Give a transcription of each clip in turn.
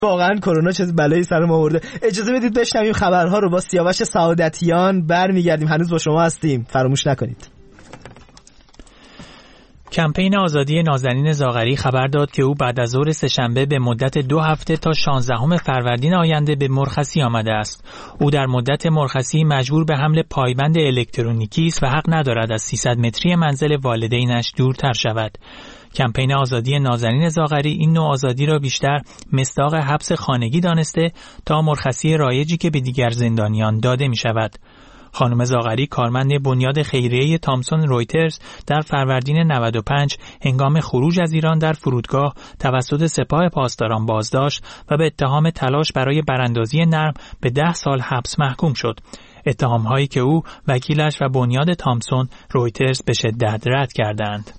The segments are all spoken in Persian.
واقعا کرونا چه بلایی سر ما آورده. اجازه بدید بشنویم خبرها رو با سیاوش سعادتیان. برمیگردیم، هنوز با شما هستیم، فراموش نکنید. کمپین آزادی نازنین زاغری خبر داد که او بعد از ظهر سه‌شنبه به مدت 2 هفته تا 16 فروردین آینده به مرخصی آمده است. او در مدت مرخصی مجبور به حمل پایبند الکترونیکی است و حق ندارد از 300 متری منزل والدینش دورتر شود. کمپین آزادی نازنین زاغری این نوع آزادی را بیشتر مصداق حبس خانگی دانسته تا مرخصی رایجی که به دیگر زندانیان داده می شود. خانم زاغری کارمند بنیاد خیریه تامسون رویترز در فروردین 95 هنگام خروج از ایران در فرودگاه توسط سپاه پاسداران بازداشت و به اتهام تلاش برای براندازی نرم به 10 سال حبس محکوم شد. اتهام‌هایی که او، وکیلش و بنیاد تامسون رویترز به شدت رد کردند.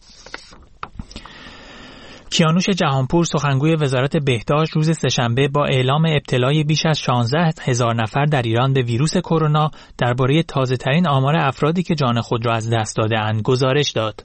کیانوش جهانپور سخنگوی وزارت بهداشت روز سه‌شنبه با اعلام ابتلای بیش از 16,000 نفر در ایران به ویروس کرونا درباره تازه‌ترین آمار افرادی که جان خود را از دست داده‌اند گزارش داد.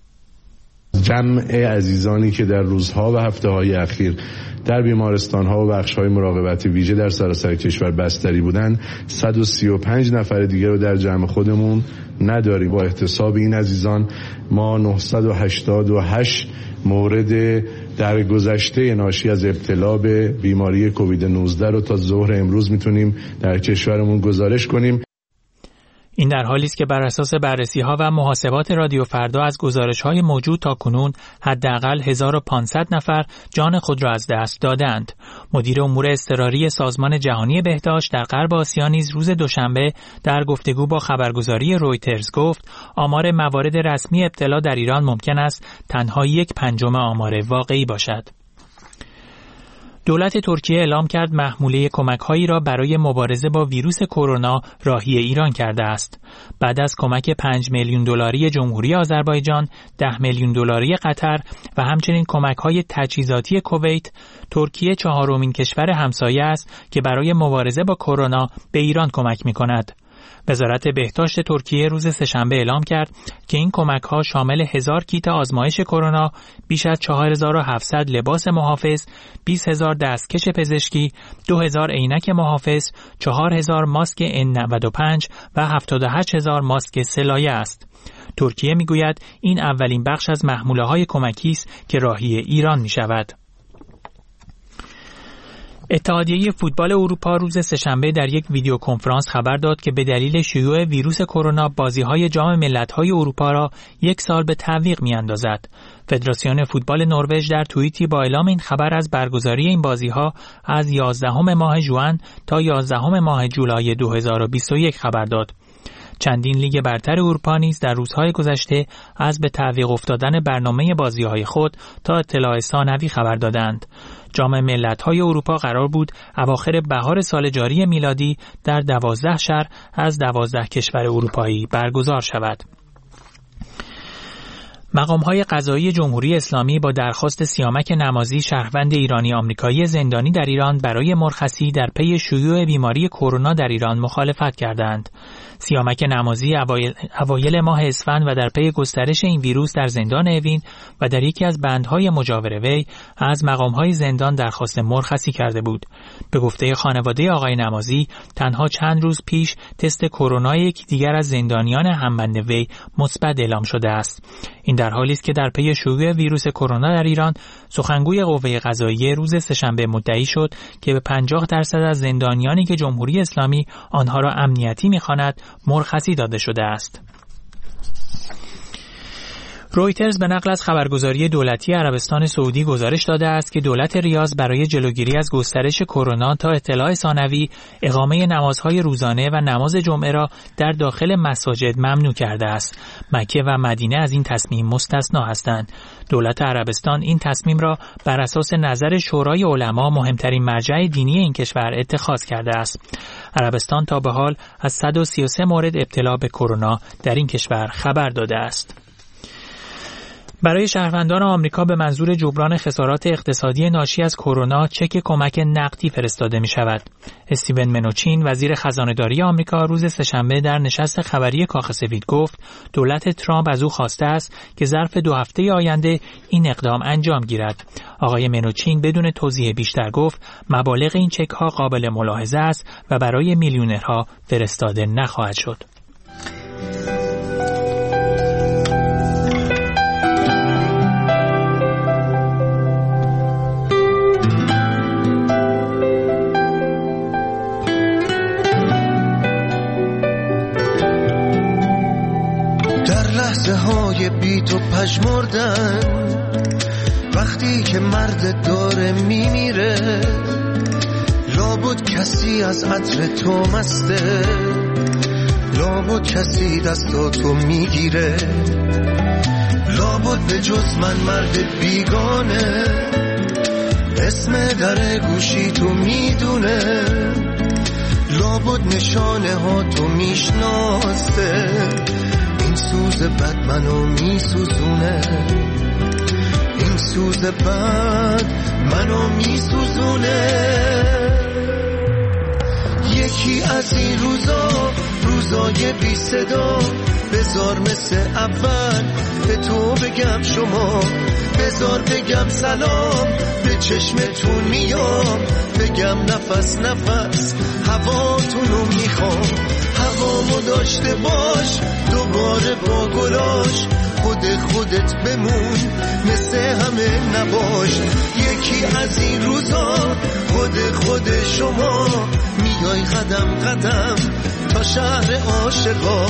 جمع عزیزانی که در روزها و هفته‌های اخیر در بیمارستان‌ها و بخش‌های مراقبت ویژه در سراسر کشور بستری بودند، 135 نفر دیگر رو در جمع خودمون نداریم. با احتساب این عزیزان ما 988 مورد در گذشته ناشی از ابتلا به بیماری کووید 19 رو تا ظهر امروز میتونیم در کشورمون گزارش کنیم. این در حالی است که بر اساس بررسی‌ها و محاسبات رادیو فردا از گزارش‌های موجود تا کنون حداقل 1500 نفر جان خود را از دست دادند. مدیر امور اضطراری سازمان جهانی بهداشت در غرب آسیا نیز روز دوشنبه در گفتگو با خبرگزاری رویترز گفت آمار موارد رسمی ابتلا در ایران ممکن است تنها 1/5 آمار واقعی باشد. دولت ترکیه اعلام کرد محموله کمک‌هایی را برای مبارزه با ویروس کرونا راهی ایران کرده است. بعد از کمک 5 میلیون دلاری جمهوری آذربایجان، 10 میلیون دلاری قطر و همچنین کمک‌های تجهیزاتی کویت، ترکیه 4مین کشور همسایه است که برای مبارزه با کرونا به ایران کمک می‌کند. وزارت بهداشت ترکیه روز سه‌شنبه اعلام کرد که این کمک‌ها شامل 1000 کیت آزمایش کرونا، بیش از 4700 لباس محافظ، 20000 دستکش پزشکی، 2000 عینک محافظ، 4000 ماسک N95 و 78000 ماسک سه-لایه است. ترکیه میگوید این اولین بخش از محموله‌های کمکی است که راهی ایران می‌شود. اتحادیه فوتبال اروپا روز سه‌شنبه در یک ویدیو کنفرانس خبر داد که به دلیل شیوع ویروس کرونا بازی‌های جام ملت‌های اروپا را 1 سال به تعویق می‌اندازد. فدراسیون فوتبال نروژ در توییتی با اعلام این خبر از برگزاری این بازی‌ها از 11 ماه ژوئن تا 11 ماه جولای 2021 خبر داد. چندین لیگ برتر اروپا نیز در روزهای گذشته از به تعویق افتادن برنامه بازی‌های خود تا اطلاع ثانوی خبر دادند. جام ملت‌های اروپا قرار بود اواخر بهار سال جاری میلادی در 12 شهر از 12 کشور اروپایی برگزار شود. مقام‌های قضایی جمهوری اسلامی با درخواست سیامک نمازی شهروند ایرانی آمریکایی زندانی در ایران برای مرخصی در پی شیوع بیماری کرونا در ایران مخالفت کردند. سیامک نمازی اوایل ماه اسفند و در پی گسترش این ویروس در زندان اوین و در یکی از بندهای مجاور وی از مقام‌های زندان درخواست مرخصی کرده بود. به گفته خانواده آقای نمازی تنها چند روز پیش تست کرونا یک دیگر از زندانیان همبند وی مثبت اعلام شده است. این در حالی است که در پی شیوع ویروس کرونا در ایران سخنگوی قوه قضاییه روز سه‌شنبه مدعی شد که به 50% از زندانیانی که جمهوری اسلامی آنها را امنیتی می‌خواند مرخصی داده شده است. رویترز به نقل از خبرگزاری دولتی عربستان سعودی گزارش داده است که دولت ریاض برای جلوگیری از گسترش کرونا تا اطلاع ثانوی اقامه نمازهای روزانه و نماز جمعه را در داخل مساجد ممنوع کرده است. مکه و مدینه از این تصمیم مستثنا هستند. دولت عربستان این تصمیم را بر اساس نظر شورای علما مهمترین مرجع دینی این کشور اتخاذ کرده است. عربستان تا به حال از 133 مورد ابتلا به کرونا در این کشور خبر داده است. برای شهروندان آمریکا به منظور جبران خسارات اقتصادی ناشی از کرونا چک کمک نقدی فرستاده می شود. استیون منوچین وزیر خزانه‌داری آمریکا روز سه‌شنبه در نشست خبری کاخ سفید گفت دولت ترامپ از او خواسته است که ظرف 2 هفته آینده این اقدام انجام گیرد. آقای منوچین بدون توضیح بیشتر گفت مبالغ این چک ها قابل ملاحظه است و برای میلیونرها فرستاده نخواهد شد. لحظه های بی تو پژمردن وقتی که مرد داره میمیره لابد کسی از عطر تو مسته لابد کسی دستاتو میگیره لابد به جز من مرد بیگانه اسم در گوشی تو میدونه لابد نشانه ها تو میشناسه این سوز بد منو میسوزونه این سوز بد منو میسوزونه یکی از این روزای بی صدا بذار مثل اول به تو بگم شما بذار بگم سلام به چشمتون میام بگم نفس هواتونو میخوام هوامو داشته باش دوباره با گلاش خودت بمون مثل همه نباش یکی از این روزا خود شما میای قدم تا شهر عاشقا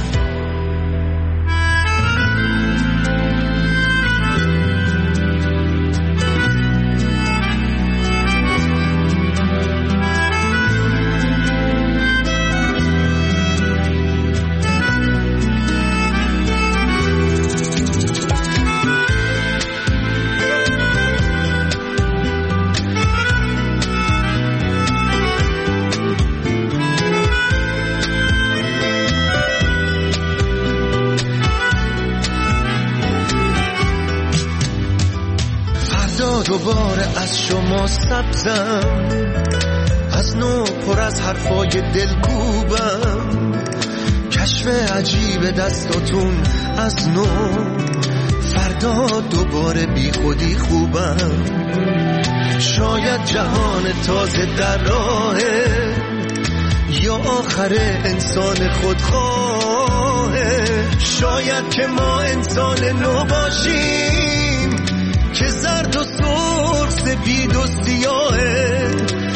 دوباره از شما سبزم از نو پر از حرفای دلکوبم کشف عجیب دستاتون از نو فردا دوباره بی خودی خوبم شاید جهان تازه در راهه یا آخر انسان خودخواهه شاید که ما انسان نو باشیم که زرد و سرخ سپید و سیاهه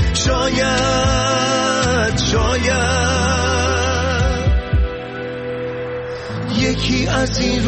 شاید یکی از این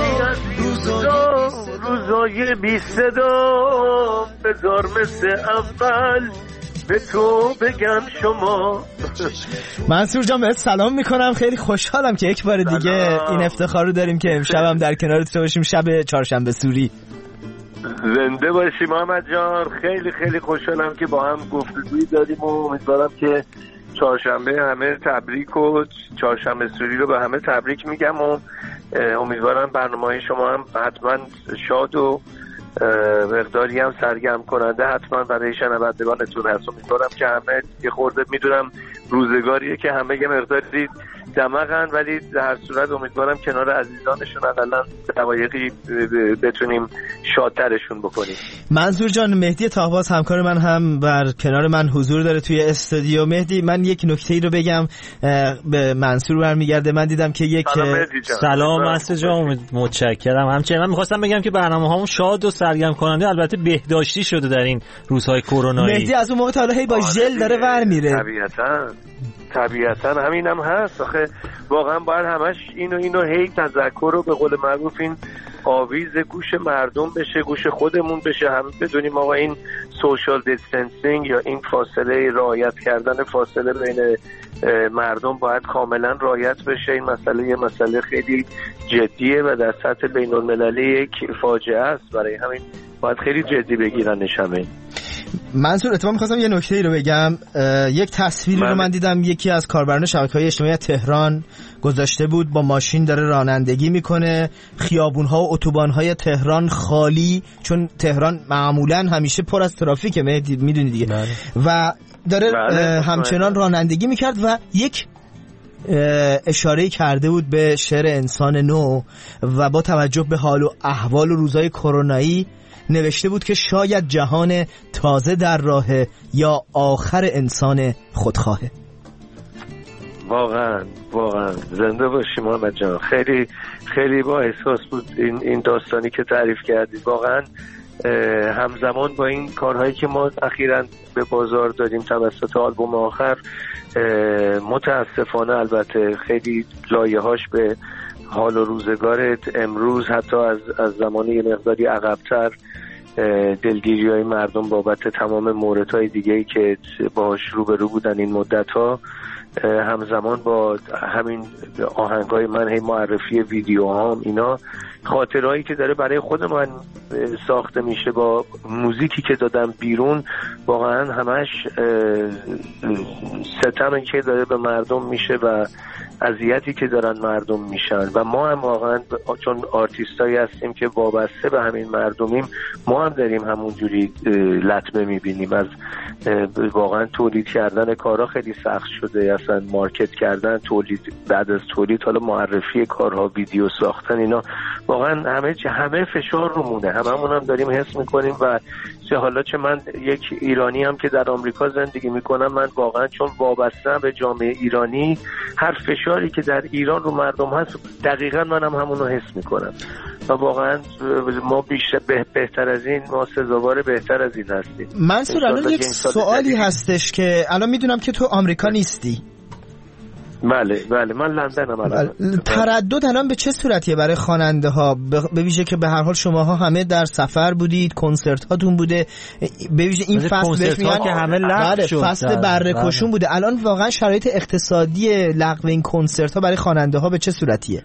روزای بی صدا بذار مثل اول به تو بگم شما. منصور جان بهت سلام میکنم، خیلی خوشحالم که یک بار دیگه این افتخار رو داریم که امشب هم در کنارت باشیم، شب چهارشنبه سوری. زنده باشی محمد جان، خیلی خیلی خوشحالم که با هم گفتگویی داریم و امیدوارم که چهارشنبه همه تبریک و چهارشنبه سوری رو به همه تبریک میگم و امیدوارم برنامه شما هم حتما شاد و مقداری هم سرگرم کننده حتما برای شنوندگانتون هست. امیدوارم که همه یه خورده میدونم روزگاریه که همه یه مقداری دماغن، ولی در هر صورت امیدوارم کنار عزیزانشون حداقل دقایقی بتونیم شادترشون بکنیم. منصور جان، مهدی تاهباز همکار من هم بر کنار من حضور داره توی استودیو. مهدی، من یک نکته‌ای رو بگم به منصور برمیگرده. من دیدم که یک سلام منصور جان، متشکرم. همچنین من می‌خواستم بگم که برنامه‌هامون شاد و سرگرم کننده، البته بهداشتی شده در این روزهای کرونایی. مهدی از اون موقع تا حالا هی با ژل داره ور میره. طبیعتاً همینم هست. آخه واقعا باید همش اینو هی تذکر رو به قول معروف این آویز گوش مردم بشه، گوش خودمون بشه، هم بدونیم آقا این سوشال دیستنسینگ یا این فاصله رعایت کردن فاصله بین مردم باید کاملا رعایت بشه. این مسئله خیلی جدیه و در سطح بین المللی یک فاجعه است، برای همین باید خیلی جدی بگیرنش همین. منصور اتفاقا می‌خواستم یه نکته‌ای رو بگم. یک تصویری رو من دیدم، یکی از کاربران شبکه‌های اجتماعی تهران گذاشته بود، با ماشین داره رانندگی میکنه، خیابون‌ها و اتوبان‌های تهران خالی، چون تهران معمولاً همیشه پر از ترافیکه، میدونی دیگه. و داره همچنان رانندگی میکرد و یک اشاره کرده بود به شعر انسان نو و با توجه به حال و احوال و روزهای کرونایی نوشته بود که شاید جهان تازه در راهه یا آخر انسان خودخواهه. واقعا زنده باشی محمد جان. خیلی خیلی با احساس بود این داستانی که تعریف کردید. واقعا همزمان با این کارهایی که ما اخیراً به بازار دادیم توسط آلبوم آخر، متاسفانه البته خیلی لایه‌هاش به حال و روزگارت امروز حتی از زمانی یه مقداری عقب‌تر، دلگیری‌های مردم بابت تمام موردهای دیگه‌ای که باهاش روبرو بودن این مدت‌ها، همزمان با همین آهنگای من، هی معرفی ویدیوهام، اینا خاطرهایی که داره برای خود من ساخته میشه با موزیکی که دادم بیرون، واقعا همش ستمی که داره به مردم میشه و اذیتی که دارن مردم میشن و ما هم واقعا چون آرتیستایی هستیم که وابسته به همین مردمیم، ما هم داریم همونجوری لطمه میبینیم. از واقعا تولید کردن کارها خیلی سخت شده، اصلا مارکت کردن، تولید، بعد از تولید حالا معرفی کارها، ویدیو ساختن، اینا واقعا همه فشار رو مونه، هممون هم داریم حس میکنیم. و حالا چه من یک ایرانی هم که در آمریکا زندگی میکنم، من واقعا چون وابسته‌ام به جامعه ایرانی، هر فشاری که در ایران رو مردم هست دقیقاً منم همونو حس میکنم و واقعا ما بهتر از این، ما سزاوار بهتر از این هستیم. منصور الان یک سوالی هستش که الان میدونم که تو آمریکا نیستی. بله من لندنم الان. تردد الان به چه صورتیه برای خواننده ها، به ویژه که به هر حال شماها همه در سفر بودید، کنسرت هاتون بوده، به ویژه این فصل بهش میگن که همه لغو شد، فصل بره‌کشون بوده. الان واقعا شرایط اقتصادی لغو این کنسرت ها برای خواننده ها به چه صورتیه؟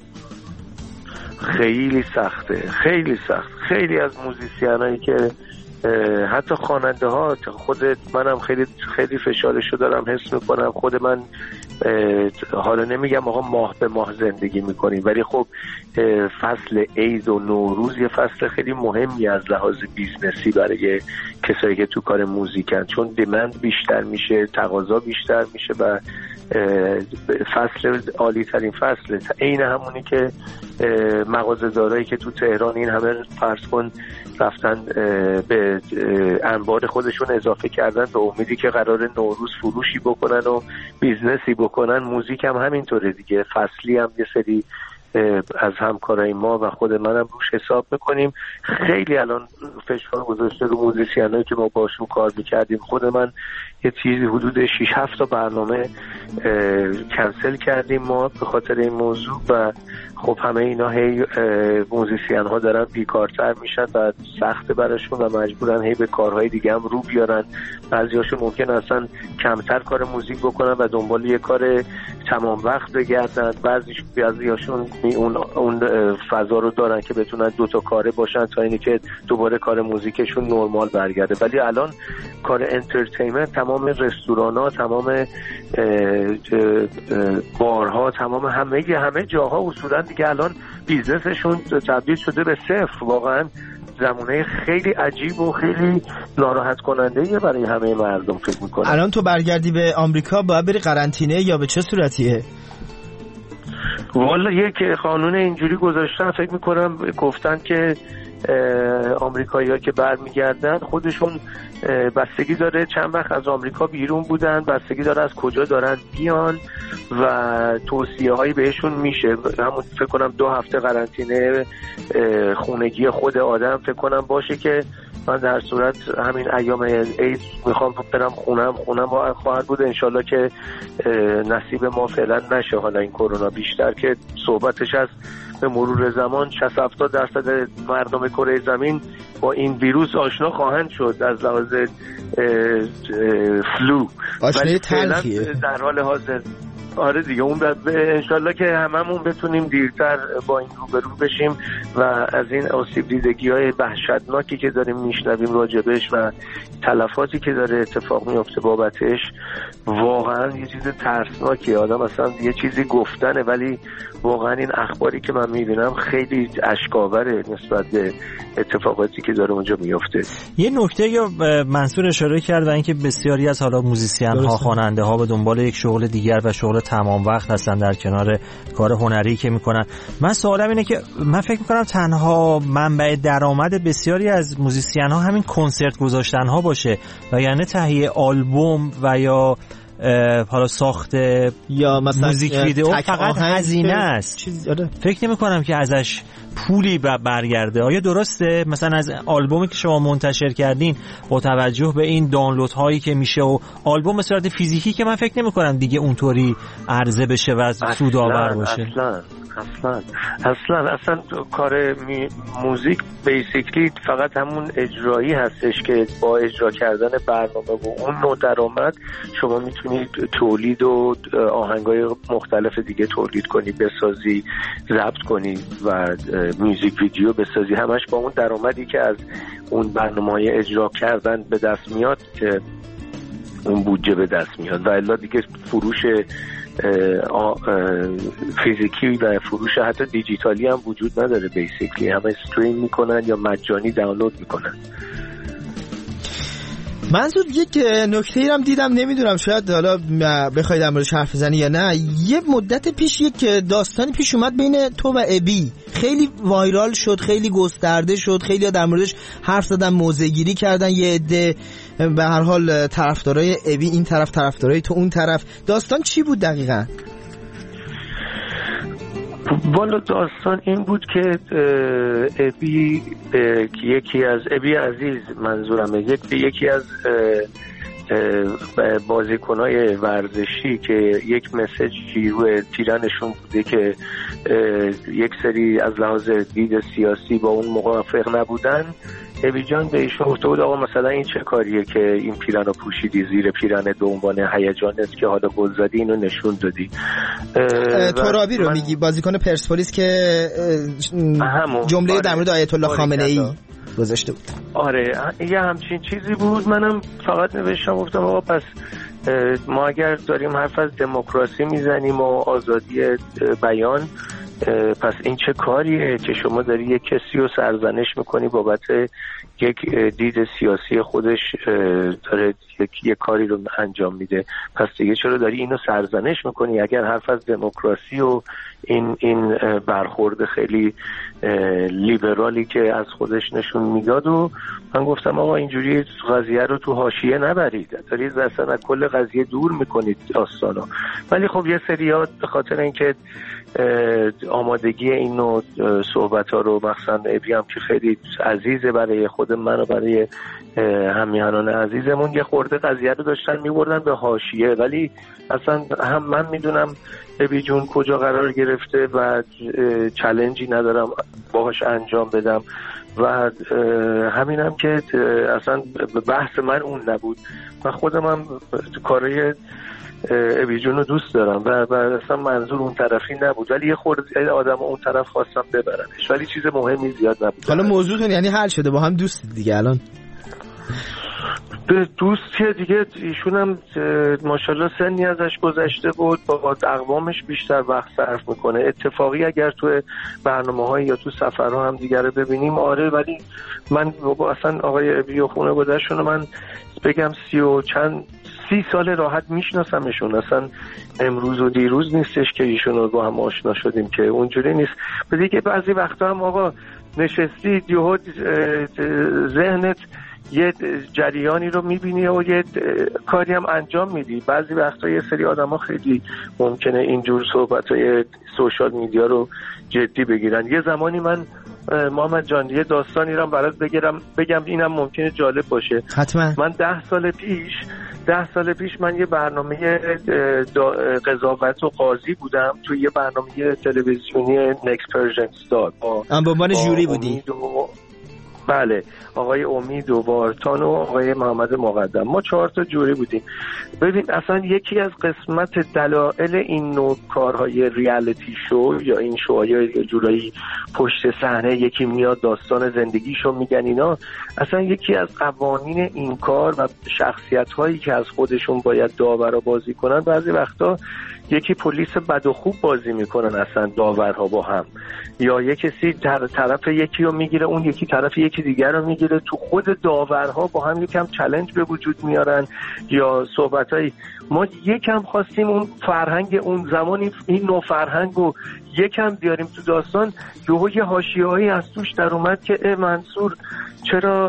خیلی سخته، خیلی سخت. خیلی از موزیسینایی که حتی خواننده ها، خود منم خیلی فشارشو دارم حس میکنم. خود من حالا نمیگم آقا ماه به ماه زندگی میکنیم، ولی خب فصل عید و نوروز یه فصل خیلی مهمی از لحاظ بیزنسی برای کسایی که تو کار موزیکن، چون دیمند بیشتر میشه، تقاضا بیشتر میشه و فصل عالی ترین فصل، عین همونی که مغازه‌دارایی که تو تهران این همه فرض کن رفتن به انبار خودشون اضافه کردن به امیدی که قرار نوروز فروشی بکنن و بیزنسی بکنن، موزیک هم همینطوره دیگه. فصلی هم یه سری از همکارای ما و خود منم روش حساب میکنیم. خیلی الان فشار گذاشته رو موزیسینایی که ما باشون کار میکردیم. خود من یه چیزی حدود 6-7 تا برنامه کنسل کردیم ما به خاطر این موضوع و خب همه اینا هی موزیسین ها دارن بیکارتر میشن و سخت براشون و مجبورن هی به کارهای دیگه هم رو بیارن. بعضیاشون ممکن اصلا کمتر کار موزیک بکنن و دنبال یه کار تمام وقت بگردن. بعضیاشون اون فضا رو دارن که بتونن 2 تا کاره باشن تا اینی که دوباره کار موزیکشون نرمال برگرده. ولی الان کار انترتینمنت، تمام رستوران‌ها، تمام بارها، تمام همه جاها اصولا دیگه الان بیزنسشون تبدیل شده به صفر. واقعا زمانه خیلی عجیب و خیلی ناراحت کننده برای همه مردم فکر میکنم. الان تو برگردی به آمریکا باید بری قرنطینه یا به چه صورتیه؟ والا یک قانون اینجوری گذاشتن، فکر میکنم گفتن که آمریکایی‌ها که برمیگردن خودشون بستگی داره چند وقت از آمریکا بیرون بودن، بستگی داره از کجا دارن بیان و توصیه‌هایی بهشون میشه. همون فکر کنم 2 هفته قرنطینه خونگی خود آدم فکر کنم باشه که من در صورت همین ایام عید میخوام برم خونم خواهد بود. انشالله که نصیب ما فعلا نشه حالا این کرونا، بیشتر که صحبتش از به مرور زمان 60-70% مردم کره زمین با این ویروس آشنا خواهند شد از لحاظ فلو، ولی تلخیه در حال حاضر آره دیگه اون انشالله که هممون بتونیم دیرتر با این روبرو بشیم و از این آسیب دیدگی‌های وحشتناکی که داریم میشنویم راجبش و تلفاتی که داره اتفاق میفته بابتش، واقعا یه چیز ترسناکیه. آدم اصلا یه چیزی گفتنه ولی واقعا این اخباری که من میبینم خیلی اشکاوره نسبت به اتفاقاتی که داره اونجا میفته. یه نکته یا منصور اشاره کرد و اینکه بسیاری از حالا موزیسین ها، خواننده ها به دنبال یک شغل دیگر و شغل تمام وقت هستن در کنار کار هنری که میکنن. من سوالم اینه که من فکر میکنم تنها منبع درآمد بسیاری از موزیسین ها همین کنسرت گذاشتن ها باشه و یعنی تهیه آلبوم و یا حالا ساخت یا مثلا موزیک ویدیو فقط هزینه است. فکر نمی کنم که ازش پولی برگرده. آیا درسته مثلا از آلبومی که شما منتشر کردین با توجه به این دانلود هایی که میشه و آلبوم به صورت فیزیکی که من فکر نمی کنم دیگه اونطوری عرضه بشه و سودآور باشه؟ اصلا کار موزیک بیسیکلی فقط همون اجرایی هستش که با اجرا کردن برنامه و اون نوع درآمد شما میتونید تولید و آهنگای مختلف دیگه تولید کنی، بسازی، ضبط کنی و میوزیک ویدیو بسازی، همش با اون درآمدی که از اون برنامه‌های اجرا کردن به دست میاد که اون بودجه به دست میاد و الا دیگه فروش فیزیکی و فروش حتی دیجیتالی هم وجود نداره. بیسیکلی همه استریم میکنن یا مجانی دانلود میکنن. منظور یک نکته ای هم دیدم، نمیدونم شاید حالا بخواید در موردش حرف بزنی یا نه. یه مدت پیش یک داستانی پیش اومد بین تو و ابی، خیلی وایرال شد، خیلی گسترده شد، خیلی در موردش حرف زدن، موضع‌گیری کردن. یه عده به هر حال طرفدارای ابی این طرف، طرفدارای تو اون طرف. داستان چی بود دقیقاً؟ والا داستان این بود که ابی یکی از ابی عزیز منظورمه یکی از بازیکنای ورزشی که یک مسیجی روی تیرنشون بوده که یک سری از لحاظ دید سیاسی با اون موافق نبودن، ابی جان به ایشون گفته بود آقا مثلا این چه کاریه که این پیرنو پوشیدی، زیر پیرن به عنوان هیجان است که حالا گل زدی، اینو نشون دادی. ترابی رو میگی، بازیکن پرسپولیس که جمله در مورد آیت الله خامنه ای گذاشته بود. آره یه همچین چیزی بود. منم فقط نوشتم گفتم آقا پس ما اگر داریم حرف از دموکراسی میزنیم و آزادی بیان، پس این چه کاریه که شما داری یک کسی رو سرزنش میکنی بابت یک دید سیاسی خودش داره یک کاری رو انجام میده، پس دیگه چرا داری اینو سرزنش میکنی؟ اگر حرف از دموکراسی و این برخورد خیلی لیبرالی که از خودش نشون میداد، و من گفتم آقا اینجوری قضیه رو تو حاشیه نبرید، دارید اصلا از کل قضیه دور میکنید داستانو. ولی خب یه سریات به خاطر اینکه آمادگی این نوع صحبت ها رو مخصوصا ابی هم که خیلی عزیزه برای خود من و برای همیهنان عزیزمون، یه خورده قضیه رو داشتن میبردن به حاشیه. ولی اصلا هم من میدونم ابی جون کجا قرار گرفته و چالنجی ندارم باهاش انجام بدم و همینم که اصلا بحث من اون نبود. من خودم هم کارای ابی جون رو دوست دارم و اصلا منظور اون طرفی نبود، ولی یه خورده آدم اون طرف خواستم ببرنش، ولی چیز مهمی زیاد نبود. حالا موضوعتون یعنی حل شده، با هم دوست دیگه الان؟ به دوستیه دیگه. ایشون هم ماشاءالله سنی ازش گذشته بود، با اقوامش بیشتر وقت صرف میکنه. اتفاقی اگر تو برنامه‌های یا تو سفرها هم دیگه رو ببینیم آره، ولی من اصلا آقای ابی و خانواده‌شون رو من بگم 30 سال راحت میشناسمشون، اصلا امروز و دیروز نیستش که ایشون رو با هم آشنا شدیم، که اونجوری نیست. به دیگه بعضی وقتا هم آقا نشستی یهو ذهنت یه جریانی رو میبینی و یه کاری هم انجام میدی. بعضی وقتا یه سری آدم ها خیلی ممکنه اینجور صحبت‌های سوشال میدیا رو جدی بگیرن. یه زمانی من محمد جان یه داستانی رو برات بگم اینم ممکنه جالب باشه. حتما. من 10 سال پیش من یه برنامه قضاوت و قاضی بودم توی یه برنامه تلویزیونی نکست پرژن استار. به عنوان ژوری بودی؟ بله، آقای امید و وارتان و آقای محمد مقدم، ما 4 تا جوری بودیم. ببین اصلا یکی از قسمت دلایل این نوع کارهای ریالیتی شو یا این شوهای جورایی پشت صحنه یکی میاد داستان زندگیشو میگن اینا، اصلا یکی از قوانین این کار و شخصیت هایی که از خودشون باید داورا بازی کنن، بعضی وقتا یکی پلیس بد و خوب بازی میکنن اصلا داورها با هم، یا یک کسی طرف یکی رو میگیره، اون یکی طرف یکی دیگر رو میگیره، تو خود داورها با هم یکم چالش به وجود میارن یا صحبتایی. ما یکم خواستیم اون فرهنگ اون زمانی این نوع فرهنگ رو یکم بیاریم تو داستان، یه حاشیه‌هایی از توش در اومد که منصور چرا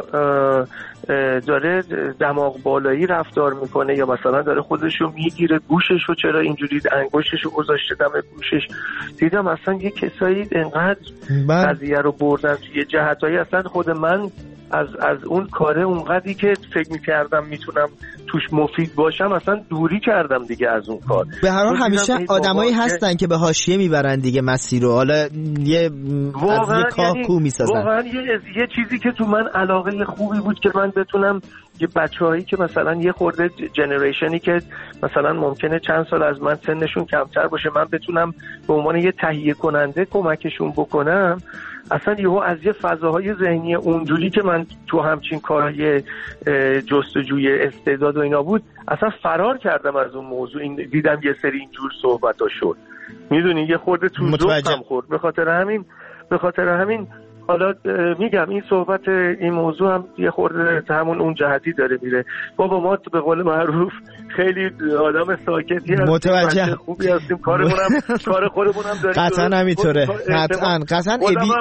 داره دماغ بالایی رفتار میکنه، یا مثلا داره خودشو میگیره گوششو چرا اینجوری انگشتشو گذاشته دم گوشش. دیدم اصلا یه کسایی انقدر قضیه رو بردن یه جهتایی، اصلا خود من از اون کاره اونقدری که فکر میکردم میتونم توش مفید باشم اصلا دوری کردم دیگه از اون کار. به هر حال همیشه آدمایی هستن که به حاشیه میبرن دیگه مسیر رو، حالا یه کاکو میسازن. واقعا یه چیزی که تو من علاقه خوبی بود که من بتونم یه بچه‌هایی که مثلا یه خورده جنریشنی که مثلا ممکنه چند سال از من سنشون کمتر باشه، من بتونم به عنوان یه تهیه کننده کمکشون بکنم. اصلا یهو از یه فضاهای ذهنی اونجوری که من تو همچین کارهای جستجوی استعداد و اینا بود اصلا فرار کردم از اون موضوع. این دیدم یه سری اینجور صحبت‌ها شد، میدونی یه خورده تو ذوقم خورد. به خاطر همین حالا میگم این صحبت این موضوع هم یه خورده همون اون جهتی داره میره. بابا ما به قول معروف خیلی آدم ساکتی هستیم، متوجه خوبی هستیم، کار خودمونم داریم. قطعا همینطوره، قطعا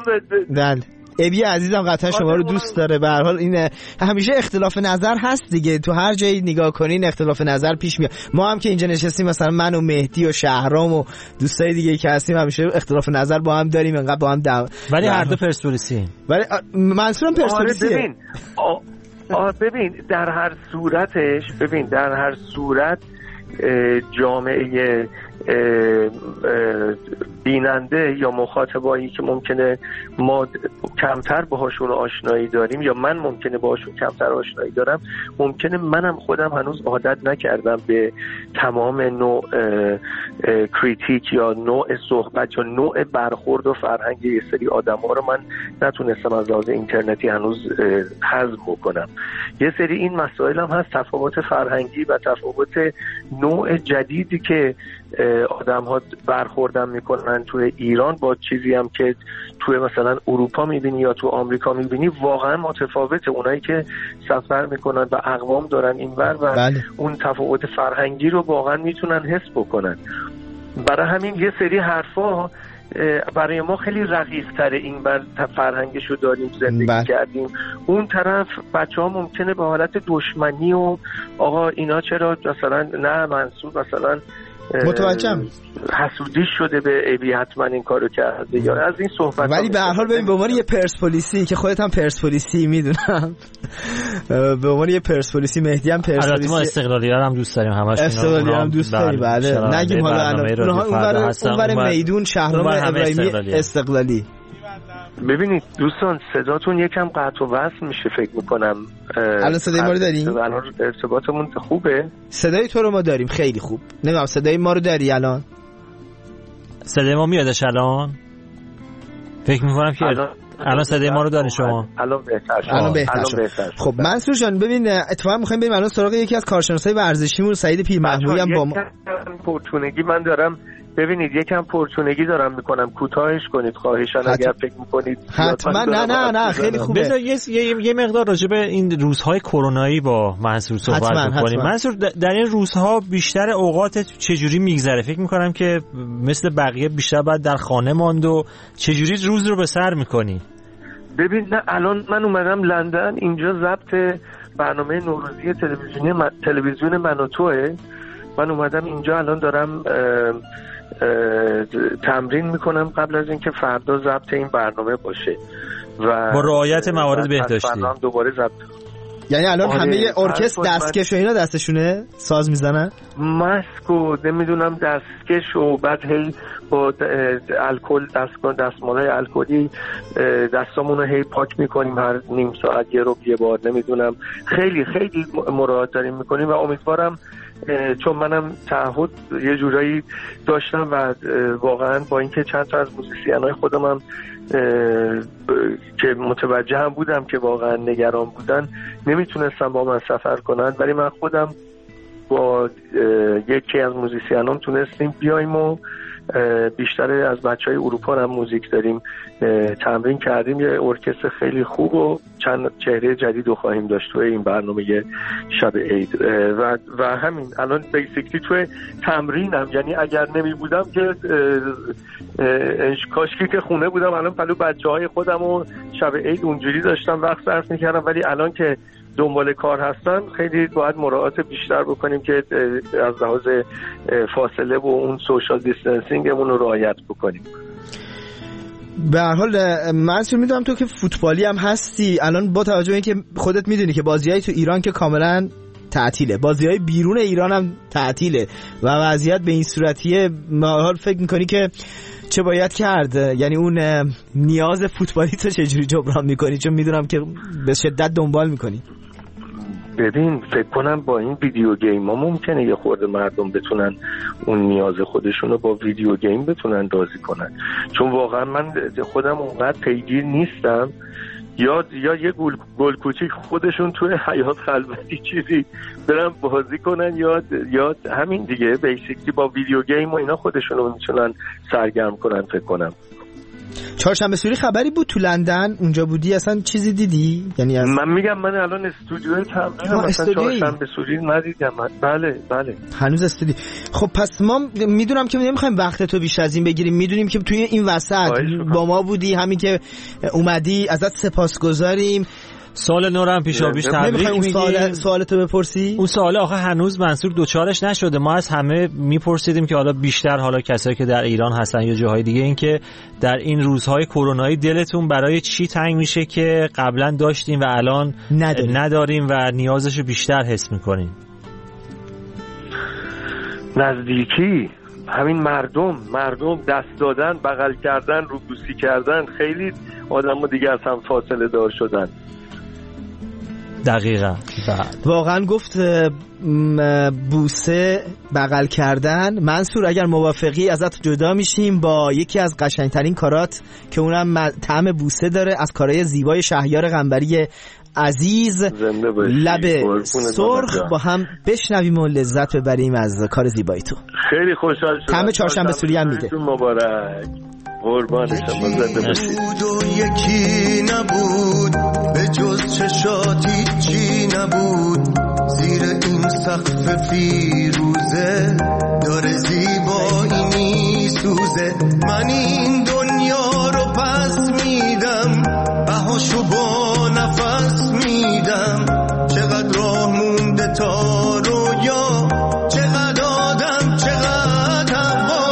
ابی عزیزم قطعا شما رو دوست داره. به هر حال این همیشه اختلاف نظر هست دیگه، تو هر جایی نگاه کنین اختلاف نظر پیش میاد. ما هم که اینجا نشستیم مثلا من و مهدی و شهرام و دوستای دیگه که هستیم همیشه اختلاف نظر با هم داریم، انقدر با هم ولی هر دو پرسپولیسی. ولی منصورم پرسپولیسیه. ببین در هر صورت جامعه بیننده یا مخاطبایی که ممکنه ما کمتر باهاشون آشنایی داریم یا من ممکنه باهاشون کمتر آشنایی دارم، ممکنه منم خودم هنوز عادت نکردم به تمام نوع کریتیک یا نوع صحبت یا نوع برخورد و فرهنگ یه سری آدم‌ها رو من نتونستم از لحاظ اینترنتی هنوز هضم بکنم. یه سری این مسائل هم هست، تفاوت فرهنگی و تفاوت نوع جدیدی که آدم ها برخوردن میکنن توی ایران با چیزی هم که توی مثلا اروپا میبینی یا تو آمریکا میبینی واقعا متفاوته. اونایی که سفر میکنن و اقوام دارن اینور و اون تفاوت فرهنگی رو واقعا میتونن حس بکنن. برای همین یه سری حرفا برای ما خیلی رقیق‌تره، این بر فرهنگشو داریم زندگی کردیم. اون طرف بچه‌ها ممکنه به حالت دشمنی و آقا اینا چرا مثلا نه منصور مثلا متوجهم حسودی شده به ابی حتما این کارو کرده یا از این صحبت. ولی به هر حال ببین به عنوان یه پرسپولیسی که خودت هم پرسپولیسی میدونم، به عنوان یه پرسپولیسی مهدی هم پرسپولیسی، ما استقلالی‌ها هم دوست داریم، همش استقلالی‌ها هم دوست داریم. بله نگیم حالا اونور میدون شهرام ابراهیمی استقلالی. ببینید دوستان صداتون یکم قطع و وصل میشه فکر میکنم. الان صدای ما رو داریم؟ الان ارتباطمون خوبه؟ صدای تو رو ما داریم خیلی خوب. نمیدونم صدای ما رو داری الان؟ صدای ما میادش الان؟ فکر میکنم که الان صدای ما رو داری شما؟ الان بهتر شد. خب منصور جان ببین اتفاقا میخوایم بریم الان سراغ یکی از کارشناسای ورزشیمون سعید پیرمحمودی هم با ما. پرتونگی من دارم، ببینید یکم پرچونگی دارم میکنم، کوتاهش کنید خواهشاً اگر فکر میکنید. حتما نه خیلی خوبه. بذار یه مقدار راجع به این روزهای کرونایی با منصور صحبت کنیم. منصور در این روزها بیشتر اوقات چجوری میگذره؟ فکر میکنم که مثل بقیه بیشتر باید در خانه ماند و چجوری روز رو به سر میکنی؟ ببین نه الان من اومدم لندن، اینجا ضبط برنامه نوروزی تلویزیون من و توئه. من اومدم اینجا الان دارم تمرین میکنم قبل از اینکه فردا ضبط این برنامه باشه و با رعایت موارد بهداشتی دوباره ضبط. یعنی الان همه ارکستر دستکش و اینا دستشونه ساز میزنن، ماسک و نمیدونم دستکش و بعد هی با الکل دستمالای الکلی دستامون رو هی پاک میکنیم هر نیم ساعت یه بار نمیدونم. خیلی خیلی مراعات داریم میکنیم و امیدوارم چون منم تعهد یه جورایی داشتم و واقعا با اینکه چند تا از موزیسینای خودم هم که متوجه هم بودم که واقعا نگران بودن نمیتونستم با من سفر کنن، ولی من خودم با یکی از موزیسینام تونستیم بیایم و بیشتر از بچهای اروپا هم موزیک داریم تمرین کردیم. یه ارکستر خیلی خوب و چند چهره جدید رو خواهیم داشت توی این برنامه شب عید و همین الان بیسیکلی توی تمرینم، یعنی اگر نمی بودم که کاشکی که خونه بودم الان پلو بچهای خودم و شب عید اونجوری داشتم وقت صرف میکردم، ولی الان که دنبال کار هستن خیلی باید مراعات بیشتر بکنیم که از لحاظ فاصله و اون سوشال دیستنسینگمون رو رعایت بکنیم. به هر حال منصور میدونم تو که فوتبالی هم هستی، الان با توجه به اینکه خودت میدونی که بازیای تو ایران که کاملا تعطیله، بازیای بیرون ایران هم تعطیله و وضعیت به این صورتیه، حال فکر میکنی که چه باید کرد؟ یعنی اون نیاز فوتبالی تو چجوری جبران میکنی؟ چون میدونم که به شدت دنبال میکنی. ببین فکر کنم با این ویدیو گیم ها ممکنه یه خورده مردم بتونن اون نیاز خودشونو با ویدیو گیم بتونن راضی کنن، چون واقعا من خودم اونقدر پیگیر نیستم. یا یه گل کوچیک خودشون توی حیات خلوتی چیزی برن بازی کنن یا همین دیگه بیسیکلی با ویدیو گیم و اینا خودشونو میتونن سرگرم کنن. فکر کنم چهارشنبه سوری خبری بود تو لندن، اونجا بودی اصلا چیزی دیدی؟ یعنی من میگم من الان استودیوی تمرینم، مثلا چهارشنبه سوری ندیدم. بله هنوز استودیو. خب پس ما میدونم که نمیخوایم وقت تو بیش از این بگیریم، میدونیم که توی این وسط با ما بودی، همین که اومدی ازت سپاسگزاریم. سوال نورم پیشاپیش تبریک میگیم. سوالتو بپرسی؟ اون سوال آخه هنوز منصور دوچارش نشده. ما از همه میپرسیدیم که حالا بیشتر حالا کسایی که در ایران هستن یا جاهای دیگه، این که در این روزهای کرونایی دلتون برای چی تنگ میشه که قبلا داشتیم و الان نداریم و نیازشو بیشتر حس میکنیم؟ نزدیکی، همین مردم دست دادن، بغل کردن، روبوسی کردن. خیلی آدم‌ها دیگه از هم فاصله دار شدن. دقیقاً. واقعا گفت بوسه، بغل کردن. منصور اگر موافقی ازت جدا میشیم با یکی از قشنگترین کارات که اونم طعم بوسه داره، از کارهای زیبای شهریار قنبری عزیز، لب سرخ، با هم بشنویم و لذت ببریم از کار زیبایی تو. خیلی خوشحال شدم. طعم چهارشنبه سوری هم میده. مبارک. قربان شما، زنده باشید. یکی نبود به جز چشاتی چی نبود، زیر این سقف فیروزه داره زیبایی میسوزه. من این دنیا رو پس میدم، بهاشو با نفس میدم. چقدر راه مونده تا رویا، چقدر آدم، چقدر هوا.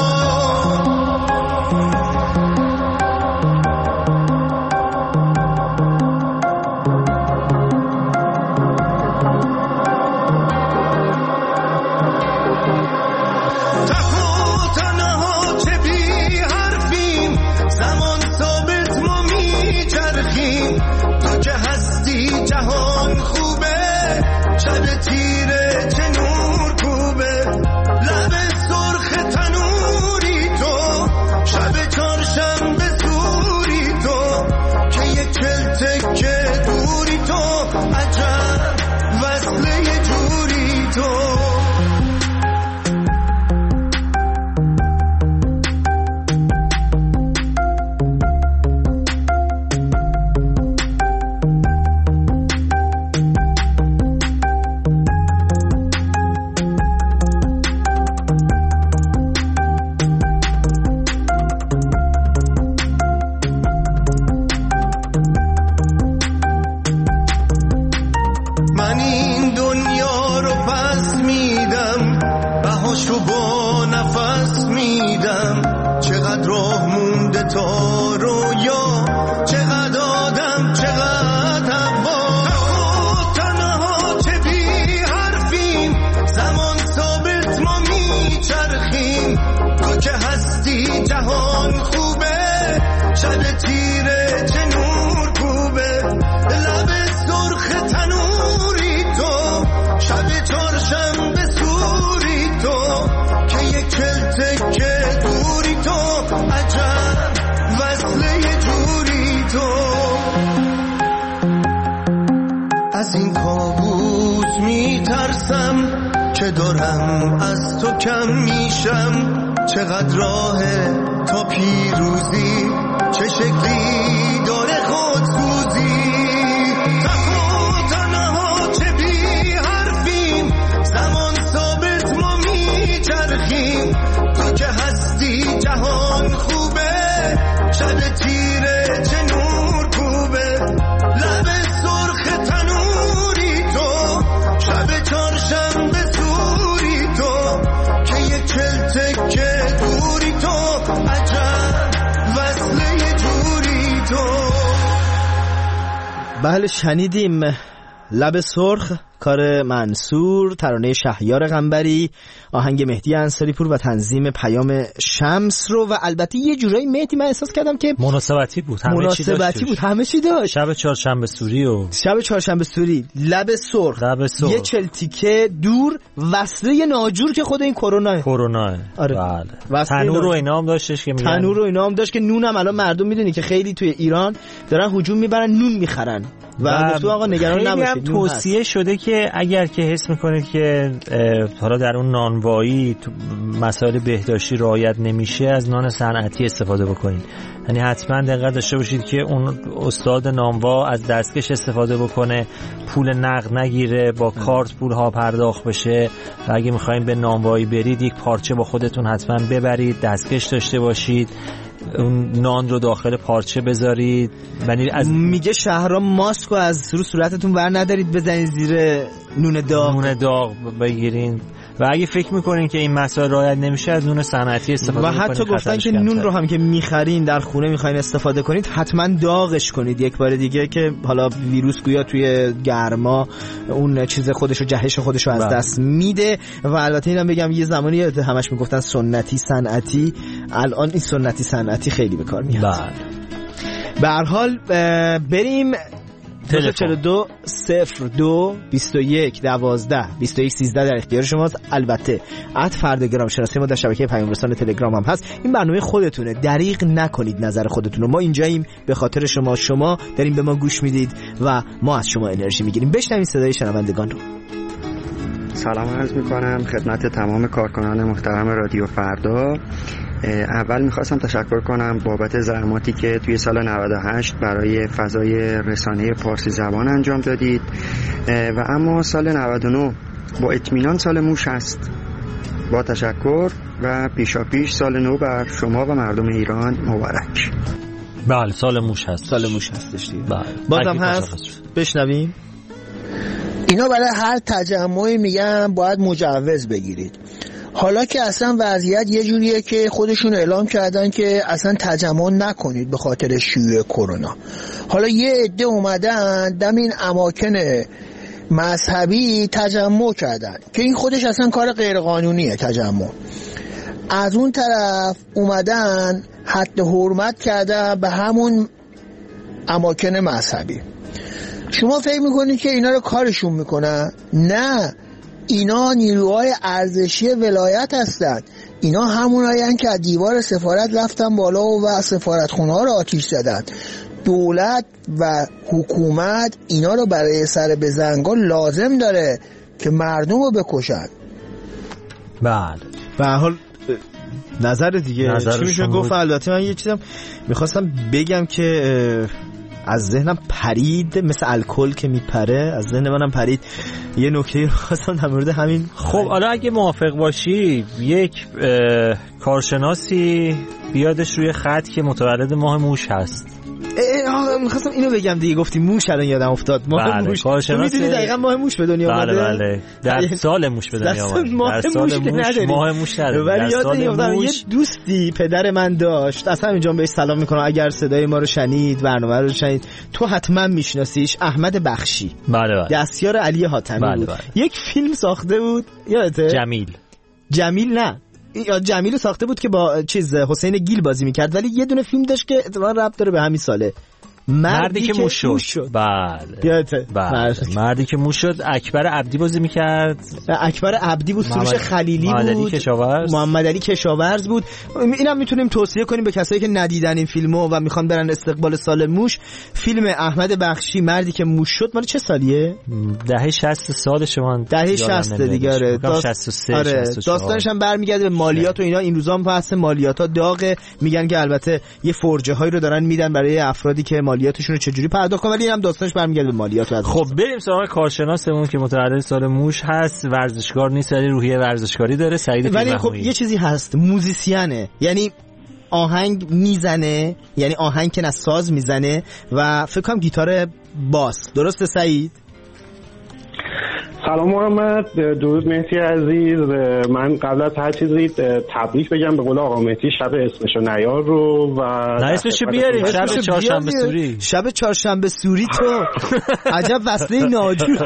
جهان خوبه، شب تیره چه نور کوبه، لب سرخ تنوری تو، شب چهارشنبه سوری تو، که یک تکه دوری تو، عجب وصله جوری تو. شب تیره چه نور کوبه لب سرخ تنوری تو شب چهارشنبه سوری تو که یک تکه دوری تو عجب وصله جوری تو از این کابوس میترسم که دارم از تو کم میشم چقدر راهه تا پیروزی چه شکلی داره خودسوزی تنها چه بی حرفیم زمان ثابت ما میچرخیم تو که هستی جهان خوبه شب تیره چه نور کوبه لب سرخ تنوری تو شب چهارشنبه سوری تو که یک تکه دوری تو عجب وصله جوری تو. بله شنیدیم لب سرخ کار منصور، ترانه شهریار قنبری، آهنگ مهدی انصاری پور و تنظیم پیام شمس رو. و البته یه جورایی مهدی من احساس کردم که مناسبتی بود، همه چی داشت. شب چهارشنبه سوری لب سرخ یه چلتیکه دور وصله ناجور که خود این کروناه. آره. بله. تنور رو اینام داشتش که تنور رو اینام داشت که نونم الان مردم میدونی که خیلی توی ایران دارن هجوم میبرن نون میخرن و گفتم آقا نگران نباشید. توصیه شده که اگر که حس میکنید که حالا در اون نانوایی مسائل بهداشتی رعایت نمیشه از نان صنعتی استفاده بکنید. یعنی حتما دقت داشته باشید که اون استاد نانوا از دستکش استفاده بکنه، پول نقد نگیره، با کارت پول ها پرداخت بشه. و اگه میخواین به نانوایی برید یک پارچه با خودتون حتما ببرید، دستکش داشته باشید، اون نان رو داخل پارچه بذارید. میگه شهرام ماسکو از رو صورتتون ور ندارید بزنید زیر نون داغ بگیرین. و اگه فکر میکنین که این مسائل رعایت نمیشه از نون صنعتی استفاده کنید. و حتی گفتن که نون رو هم که میخرین در خونه میخواین استفاده کنید حتما داغش کنید یک بار دیگه که حالا ویروس گویا توی گرما اون چیز خودشو جهش خودشو از دست میده. و البته اینم بگم یه زمانی همش میگفتن سنتی صنعتی، الان این سنتی صنعتی خیلی به کار میاد. به هر حال بریم 42 02 21 12 21 13 در اختیار شماست. البته @فردگرام شناسی ما در شبکه پیام رسان تلگرام هم هست. این برنامه خودتونه، دریغ نکنید نظر خودتون رو. ما اینجاییم به خاطر شما داریم به ما گوش میدید و ما از شما انرژی میگیریم. بشنوید صدای شنوندگان رو. سلام عرض میکنم خدمت تمام کارکنان محترم رادیو فردا. اول میخواستم تشکر کنم بابت زحماتی که توی سال 98 برای فضای رسانه فارسی زبان انجام دادید و اما سال 99 با اطمینان سال موش هست. با تشکر و پیشاپیش سال نو بر شما و مردم ایران مبارک. بله سال موش هستش دیگه. بازم هست بشنویم. اینا برای هر تجمعی میگن باید مجوز بگیرید. حالا که اصلا وضعیت یه جوریه که خودشون اعلام کردن که اصلا تجمع نکنید به خاطر شیوع کرونا. حالا یه عده اومدن دم این اماکن مذهبی تجمع کردن که این خودش اصلا کار غیر قانونیه تجمع. از اون طرف اومدن حد حرمت کردن به همون اماکن مذهبی. شما فکر میکنید که اینا رو کارشون میکنن؟ نه، اینا نیروهای ارزشی ولایت هستند. اینا همونایین که از دیوار سفارت رفتن بالا و سفارتخونه ها رو آتیش زدن. دولت و حکومت اینا رو برای سر به زنگا لازم داره که مردم رو بکشن. بله به هر حال نظر دیگه چی میشه گفت؟ البته من یه چیزم میخواستم بگم که از ذهنم پرید، مثل الکل که میپره از ذهن منم پرید. یه نکته رو خواستم در مورد همین. خب حالا اگه موافق باشی یک کارشناسی بیادش روی خط که متولد ماه موش هست. میخواستم اینو بگم دیگه، گفتی موش الان یادم افتاد. ماه موش میدونی دقیقا ماه موش به دنیا اومده؟ بله در سال موش به دنیا اومده. در سال ماه موش نداریم. ولی یادم یه دوستی پدر من داشت، اصلا اینجا بهش سلام میکنم اگر صدای ما رو شنید، برنامه رو شنید، تو حتما میشناسیش. احمد بخشی. بله. دستیار علی حاتمی بود. یک فیلم ساخته بود، یادته؟ جمیل نه جمیل ساخته بود که با حسین گیل بازی میکرد، ولی یه دونه فیلم داشت که اتفاقا ربط داره به همین ساله، مردی که موش شد. بله. مردی که موش شد. اکبر عبدی بازی میکرد. اکبر عبدی بود، سروش خلیلی بود، محمد علی کشاورز بود. اینم میتونیم توصیه کنیم به کسایی که ندیدن این فیلمو و میخوان برن استقبال سال موش. فیلم احمد بخشی مردی که موش شد مال چه سالیه؟ دهه 60 سال شما، دهه 60 دیگه. آره 63 داستانش هم برمیگرده به مالیات و اینا. این روزا هم بحث مالیات‌ها داغه، میگن که البته یه فرجه هایی رو دارن میدن برای افرادی که مالیاتشون رو چجوری پرداخت کنن، ولی اینم داستانش برمیگرده به مالیات. خب بریم سراغ کارشناسمون که متولد سال موش هست، ورزشکار نیست ولی روحیه ورزشکاری داره، سعید ولی خب یه چیزی هست، موزیسیانه، یعنی آهنگ میزنه، یعنی آهنگ که نه ساز میزنه و فکر کنم گیتار باس. درسته سعید؟ سلام محمد، درود مهدی عزیز. من قبل از هر چیزی تبریک بگم به قول آقا مهدی شب اسمشو نیار رو و نه اسمشو بیاریم، شب چهارشنبه سوری. شب چهارشنبه سوری تو عجب وصله ناجور.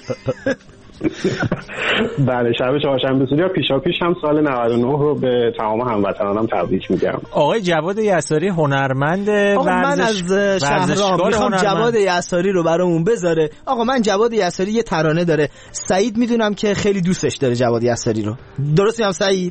بله شب چهارشنبه سوری. پیشاپیش هم سال 99 رو به تمام هموطنانم تبریک میگم. آقای جواد یساری هنرمند من از شهرام میخوام جواد یساری رو برامون بذاره. آقا من جواد یساری یه ترانه داره، سعید میدونم که خیلی دوستش داره جواد یساری رو. درست میگم سعید؟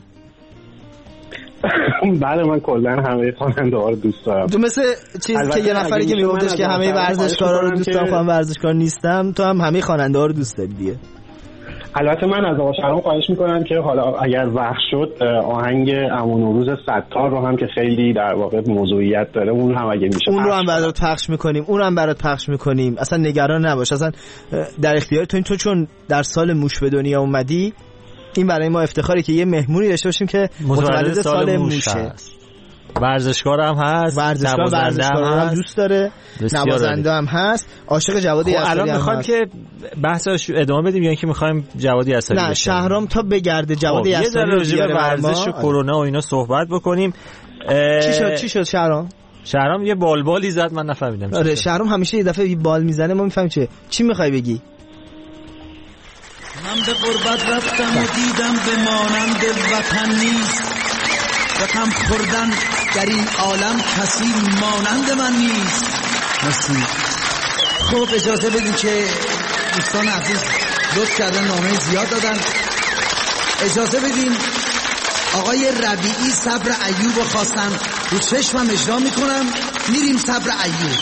بله من کلا همه خواننده‌ها رو دوست دارم. تو مثل چیز که یه نفری که میگفتش که همه ورزشکارا رو دوست دارم، خودم ورزشکار نیستم، تو هم همه خواننده‌ها رو دوست داری دیگه. البته من از آقا شهرام خواهش میکنم که حالا اگر وقت شد آهنگ عمو نوروز ستار رو هم که خیلی در واقع موضوعیت داره اون هم اگه میشه اون رو هم برات پخش میکنیم. اصلا نگران نباش، اصلا در اختیار تو چون در سال موش به دنیا اومدی، این برای ما افتخاره که یه مهمونی داشته باشیم که متولد سال موشه. ورزشکار هم هست، ورزشکار هم دوست داره، نوازنده هم هست، عاشق جواد یساری هم هست. الان میخوایم که بحثش ادامه بدیم یا اینکه میخوایم جواد یساری نه شهرام تا بگرده جواد یساری رو بیاره ورزش و کرونا و اینا صحبت بکنیم. چی شد شهرام یه بالبالی زد من نفهمیدم. آره شهرام همیشه یه دفعه یه بال میزنه ما میفهمیم چی میخوای بگی. من به غربت رفتم و دیدم به مانند وطن نیست، رقم خوردن در این عالم کسی مانند من نیست. مرسی. خب اجازه بدین که دوستان عزیز لطف کردن نامه زیاد دادن. اجازه بدین آقای ربیعی صبر ایوب خواستن رو چشمم اجرا میکنم. میریم صبر ایوب.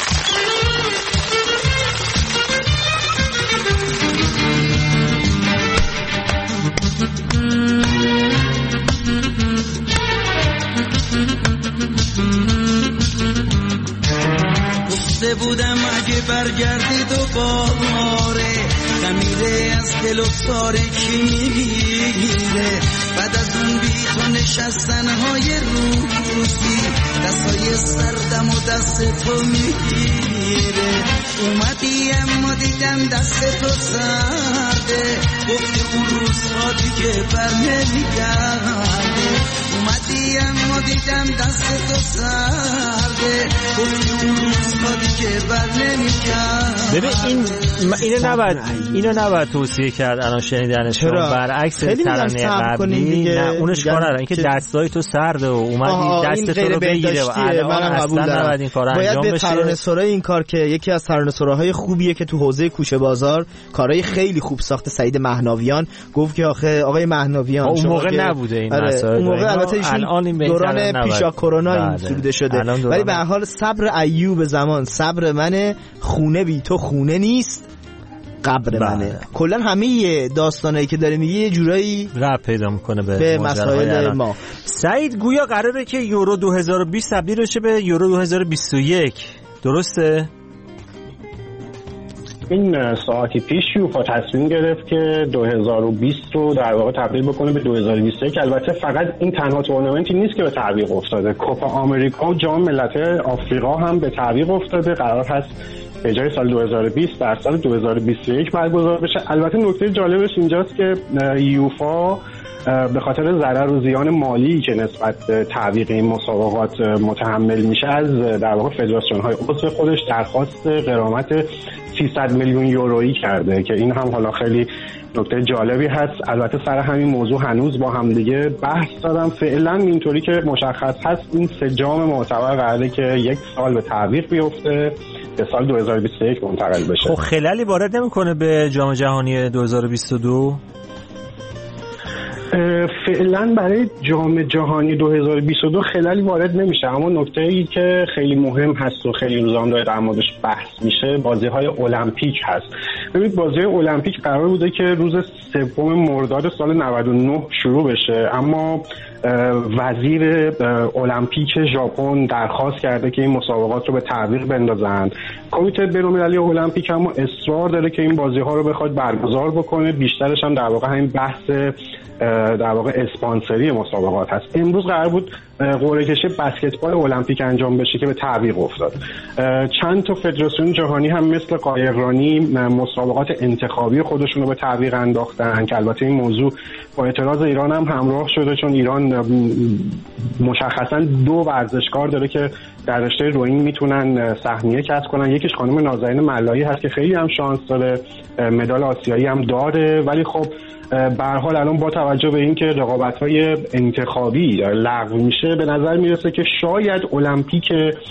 گفته بودم اگه برگردی دوباره خمیره از دل افتاره کی میگیره. بعد از اون بی تو نشستنهای روزی دستای سردم و دست تو میگیره. اومدی اما دیدم دست تو سرده، گفتی اون روزها دیگه بر نمیگرده. اومدی اما دیدم دست تو سرده، گفتی اون روزها دیگه بر نمیگرده. ببین اینو نباید توصیه کرد الان شنیدنش، برعکس ترانه قبلی. نه اونش کار نداره، اینکه دستای تو سرده و اومدی دست تو رو بگیره و الان اصلا نباید این کار انجام بشه. باید به ترانه سرای این کار که یکی از ترانه سراهای خوبیه که تو حوزه کوچه بازار کارهای خیلی خوب ساخته سعید مهناویان. گفت که آخه آقای مهناویان اون موقع نبوده این مسائل، اون موقع البته ایشون دوران پیشا کرونا این سروده شده، ولی به هر حال صبر ایوب زمان صبر منه، خونه بی تو خونه نیست قبر منه. کلا همه داستانایی که داره میگه یه جورایی ربط پیدا میکنه به مسائل ما. سعید گویا قراره که یورو 2020 تبدیل بشه به یورو 2021، درسته؟ این ساعتی پیش یوفا تصمیم گرفت که 2020 رو در واقع تبدیل بکنه به 2021. البته فقط این تنها تورنمنتی نیست که به تعویق افتاده، کوپا آمریکا و جام ملت آفریقا هم به تعویق افتاده. قرار هست به جای سال 2020 در سال 2021 برگزار بشه. البته نکته جالبش اینجاست که یوفا به خاطر ضرر و زیان مالی که نسبت به تعویق این مسابقات متحمل میشه از در واقع فدراسیون‌های عضو خودش درخواست غرامت 300 میلیون یورویی کرده که این هم حالا خیلی نکته جالبی هست. البته سر همین موضوع هنوز با هم دیگه بحث دارم. فعلا اینطوری که مشخص هست این 3 جام معتبر قراره که 1 سال به تعویق بیفته، به سال 2021 منتقل بشه. خب خلالی وارد نمیکنه به جام جهانی 2022؟ فعلا برای جام جهانی 2022 خلالی وارد نمیشه، اما نکته‌ای که خیلی مهم هست و خیلی روزام داره در موردش بحث میشه بازی‌های المپیک هست. ببینید بازی‌های المپیک قرار بوده که روز 3 مرداد سال 99 شروع بشه، اما وزیر المپیک ژاپن درخواست کرده که این مسابقات رو به تعویق بندازن. کمیته بین‌المللی المپیک هم اصرار داره که این بازی‌ها رو بخواد برگزار بکنه، بیشترش هم در واقع همین بحث در واقع اسپانسری مسابقات هست. امروز قرار بود قرعه کشی بسکتبال المپیک انجام بشه که به تعویق افتاد. چند تا فدراسیون جهانی هم مثل قایقرانی مسابقات انتخابی خودشون رو به تعویق انداختن که البته این موضوع با اعتراض ایران هم همراه شده، چون ایران مشخصا 2 ورزشکار داره که در رشته روئینگ میتونن سهمیه کسب کنن. یکیش خانم نازنین ملایی هست که خیلی هم شانس داره، مدال آسیایی هم داره، ولی خب به هر حال الان با توجه به اینکه رقابت‌های انتخابی لغو میشه به نظر میرسه که شاید المپیک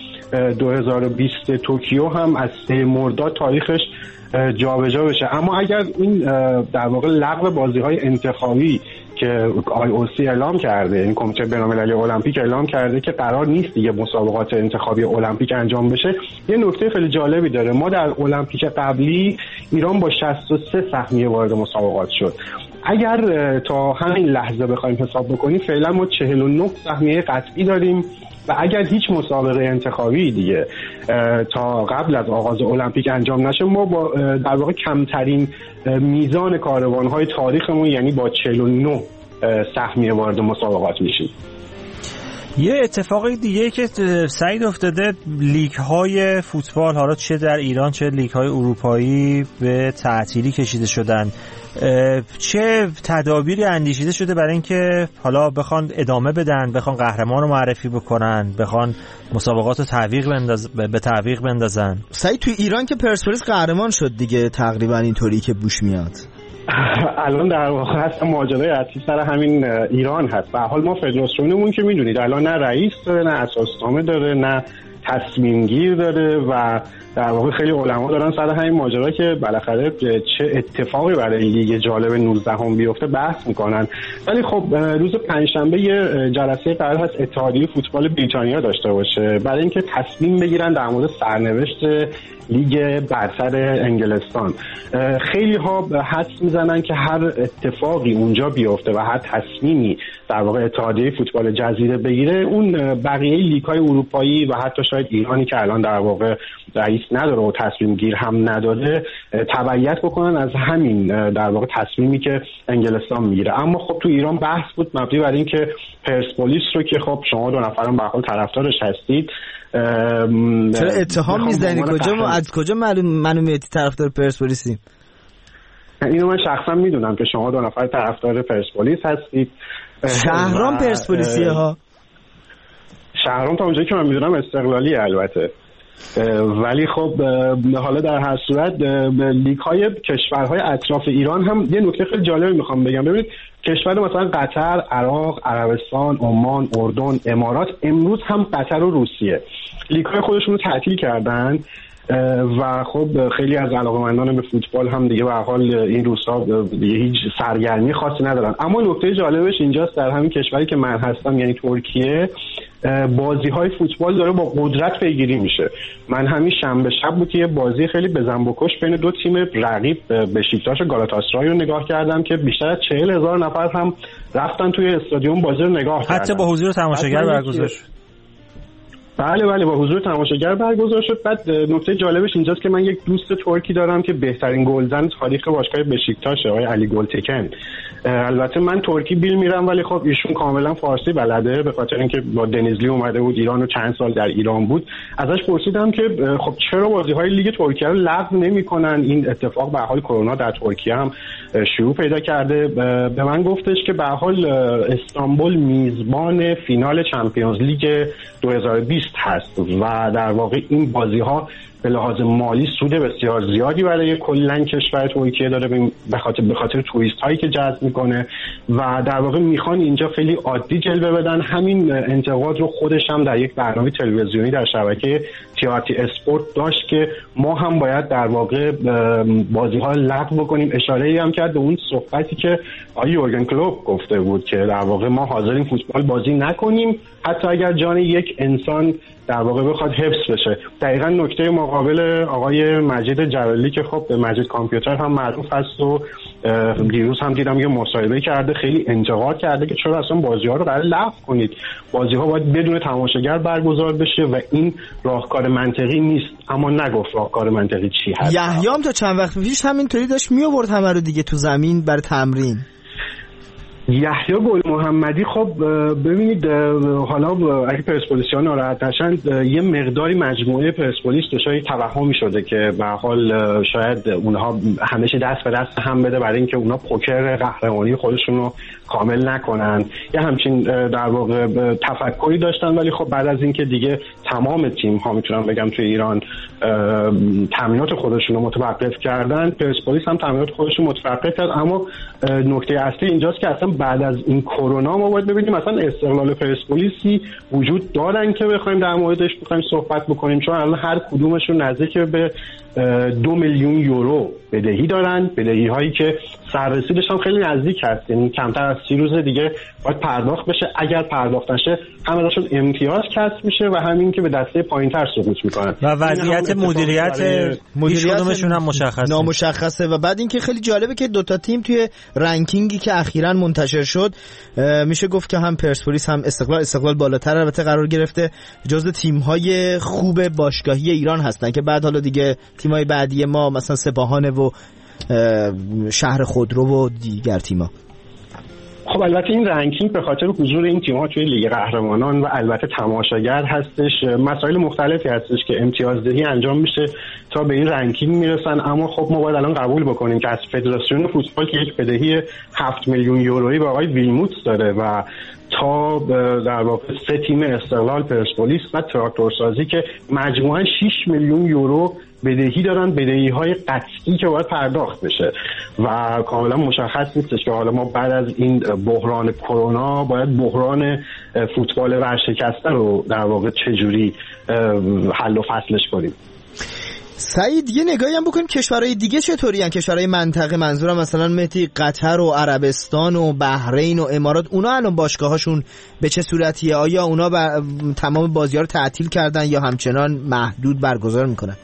2020 توکیو هم از 3 مرداد تاریخش جابجا بشه. اما اگر این در واقع لغو بازی‌های انتخابی که IOC اعلام کرده، این کمیته بین‌المللی المپیک اعلام کرده که قرار نیست دیگه مسابقات انتخابی المپیک انجام بشه، یه نکته خیلی جالبی داره. ما در المپیک قبلی ایران با 63 سهمیه وارد مسابقات شد. اگر تا همین لحظه بخوایم حساب بکنیم فعلا ما 49 سهمیه قطعی داریم و اگر هیچ مسابقه انتخابی دیگه تا قبل از آغاز المپیک انجام نشه ما با در واقع کمترین میزان کاروان‌های تاریخمون یعنی با 49 سهمیه وارد مسابقات میشیم. یه اتفاق دیگه که سعید افتاده، لیگ‌های فوتبال حالا چه در ایران چه لیگ‌های اروپایی به تعطیلی کشیده شدن. چه تدابیری اندیشیده شده برای اینکه حالا بخوان ادامه بدن، بخوان قهرمان رو معرفی بکنن، بخوان مسابقات رو به تعویق بندازن؟ سعید توی ایران که پرسپولیس قهرمان شد دیگه تقریبا اینطوری که بوش میاد. الان در واقع اصلا ماجرای اصلی سر همین ایران هست. به هر حال ما فدراسیونمون که میدونید الان نه رئیس داره، نه اساسنامه داره، نه تصمیم گیر داره و در واقع خیلی علما دارن سر همین ماجرا که بالاخره چه اتفاقی برای لیگ جالب 19 بیفته بحث میکنن. ولی خب روز پنجشنبه یه جلسه قرار هست اتحادیه فوتبال بریتانیا داشته باشه برای اینکه تصمیم بگیرن در مورد سرنوشت لیگ برتر انگلستان. خیلی ها حدس میزنن که هر اتفاقی اونجا بیفته و هر تصمیمی در واقع اتحادیه فوتبال جزیره بگیره، اون بقیه لیگ‌های اروپایی و حتی شاید ایرانی که الان در واقع رئیس نداره و تصمیم گیر هم نداره تبعیت بکنن از همین در واقع تصمیمی که انگلستان میگیره. اما خب تو ایران بحث بود مبنی بر این که پرسپولیس رو که خب شما 2 نفرم به حال طرفدارش هستید، چرا اتهام میزنی؟ از کجا معلومیتی طرفدار پرسپولیسیم؟ اینو من شخصا میدونم که شما 2 نفر طرفدار پرسپولیس هستید. شهرام پرسپولیسیه ها. شهرام تا اونجایی که من میدونم استقلالی البته، ولی خب حالا در هر صورت لیگ‌های کشورهای اطراف ایران هم یه نکته خیلی جالبی میخوام بگم. ببینید کشور مثلا قطر، عراق، عربستان، عمان، اردن، امارات، امروز هم قطر و روسیه لیگ‌های خودشون رو تعطیل کردن و خب خیلی از علاقه‌مندان به فوتبال هم دیگه به هر حال این روزها دیگه هیچ سرگرمی خاصی ندارن. اما نکته جالبش اینجاست در همین کشوری که من هستم یعنی ترکیه بازی‌های فوتبال داره با قدرت پیگیری میشه. من همین شنبه شب بود که یه بازی خیلی بزن بکش بین 2 تیم رقیب بشیکتاش و گالاتاسرای رو نگاه کردم که بیشتر از 40,000 نفر هم رفتن توی استادیوم بازی رو نگاه کردن. حتی با حضور تماشاگر برگزار شد. بله با حضور تماشاگر برگزار شد. بعد نکته جالبش اینجاست که من یک دوست ترکی دارم که بهترین گلزن تاریخ باشگاه بشیکتاشه، آقای علی گلتکن. البته من ترکی بیل میرم ولی خب ایشون کاملا فارسی بلده، به خاطر اینکه با دنیزلی اومده بود ایران و چند سال در ایران بود. ازش پرسیدم که خب چرا بازی‌های لیگ ترکیه رو لغو نمی‌کنن؟ این اتفاق به حال کرونا در ترکیه هم شروع پیدا کرده. به من گفتش که به حال استانبول میزبان فینال چمپیونز لیگ 2020 هست و در واقع این بازی‌ها به لحاظ مالی سود بسیار زیادی برای کلاً کشور ترکیه داره به خاطر توریست هایی که جذب میکنه و در واقع میخوان اینجا خیلی عادی جلوه بدن. همین انتقاد رو خودش هم در یک برنامه تلویزیونی در شبکه تیارتی اسپورت داشت که ما هم باید در واقع بازی ها لغو بکنیم. اشاره‌ای هم کرد به اون صحبتی که آقای یورگن کلوپ گفته بود که در واقع ما حاضریم فوتبال بازی نکنیم حتی اگر جان یک انسان در واقع بخواد حفظ بشه. دقیقاً نکته مقابل آقای مجید جلالی که خب به مجید کامپیوتر هم معروف هست و دیروز هم دیدم یه مصاحبه کرده، خیلی انتقاد کرده که چرا اصلا بازی‌ها رو قرار لغو کنید، بازی‌ها باید بدون تماشاگر برگزار بشه و این راهکار منطقی نیست. اما نگفت راهکار منطقی چی هست. یحیی هم تا چند وقت پیش همینطوری داشت میآورد همه رو دیگه تو زمین برای تمرین. یحیی گل محمدی خب ببینید حالا اگه پرسپولیسیان ناراحت نشن یه مقداری مجموعه پرسپولیس دچار توهمی شده که به حال شاید اونها همیشه دست به دست هم بده برای اینکه اونها پوکر قهرمانی خودشون رو کامل نکنن. یه همچین در واقع تفکری داشتن ولی خب بعد از اینکه دیگه تمام تیم ها میتونم بگم توی ایران تامینات خودشون رو متوقف کردن، پرسپولیس هم تامینات خودشون متوقف کرد. اما نکته اصلی اینجاست که اصلا بعد از این کرونا ما باید ببینیم مثلا استقلال پرسپولیسی وجود دارن که بخوایم در موردش بخوایم صحبت بکنیم، چون الان هر کدومشون نزدیک به 2 میلیون یورو بدهی دارن، بدهی هایی که سررسیدش هم خیلی نزدیک هست، یعنی کمتر از 30 روز دیگه باید پرداخت بشه. اگر پرداخت نشه هم ازشون امتیاز کسب میشه و همین که به دسته پایینتر سقوط میکنن و وضعیت مدیریت کدومشون هم نامشخصه. و بعد اینکه خیلی جالبه که دوتا تیم توی رنکینگی که اخیراً منتشر شد میشه گفت که هم پرسپولیس هم استقلال بالاتر البته قرار گرفته، جزو تیم‌های خوب باشگاهی ایران هستن که بعد حالا دیگه تیم‌های بعدی ما مثلا سپاهانه و شهر خودرو و دیگر تیم‌ها. خب البته این رنکینگ به خاطر حضور این تیم‌ها توی لیگ قهرمانان و البته تماشاگر هستش، مسائل مختلفی هستش که امتیازدهی انجام میشه تا به این رنکینگ میرسن. اما خب ما باید الان قبول بکنیم که از فدراسیون فوتبال که یک بدهی 7 میلیون یورویی به آقای ویلموتس داره و تا در واقع 3 تیم استقلال، پرسپولیس و تراکتورسازی که مجموعاً 6 میلیون یورو بدهی دارن، بدهی های قطعی که باید پرداخت بشه و کاملا مشخص نیستش که حالا ما بعد از این بحران کرونا باید بحران فوتبال ورشکسته رو در واقع چجوری حل و فصلش کنیم. سعید یه نگاهی هم بکنیم کشورهای دیگه چطوری هستن، کشورهای منطقه، منظورم مثلا مهدی قطر و عربستان و بحرین و امارات، اونا الان باشگاهاشون به چه صورتیه؟ آیا اونا تمام بازی‌ها رو تعطیل کردن یا همچنان محدود برگزار میکنن؟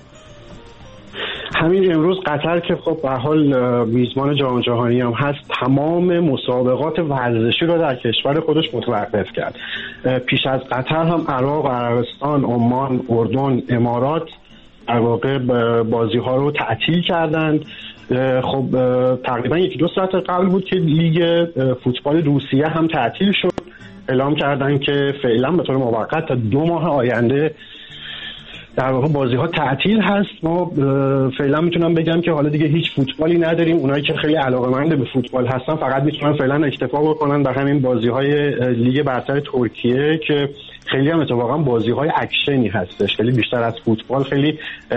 همین امروز قطر که خب به حال میزبان جام جهانی هم هست تمام مسابقات ورزشی رو در کشور خودش متوقف کرد. پیش از قطر هم عراق، عربستان، عمان، اردن، امارات در واقع بازی ها رو تعطیل کردند. خب تقریبا 1-2 ساعت قبل بود که لیگ فوتبال روسیه هم تعطیل شد. اعلام کردن که فعلا به طور موقت تا 2 ماه آینده در واقع بازی ها تعطیل هست. ما فعلا میتونم بگم که حالا دیگه هیچ فوتبالی نداریم. اونایی که خیلی علاقه‌مند به فوتبال هستن فقط میتونن فعلا اکتفا بکنن به همین بازی های لیگ برتر ترکیه که خیلی هم اتفاقا بازی های اکشنی هستش، خیلی بیشتر از فوتبال، خیلی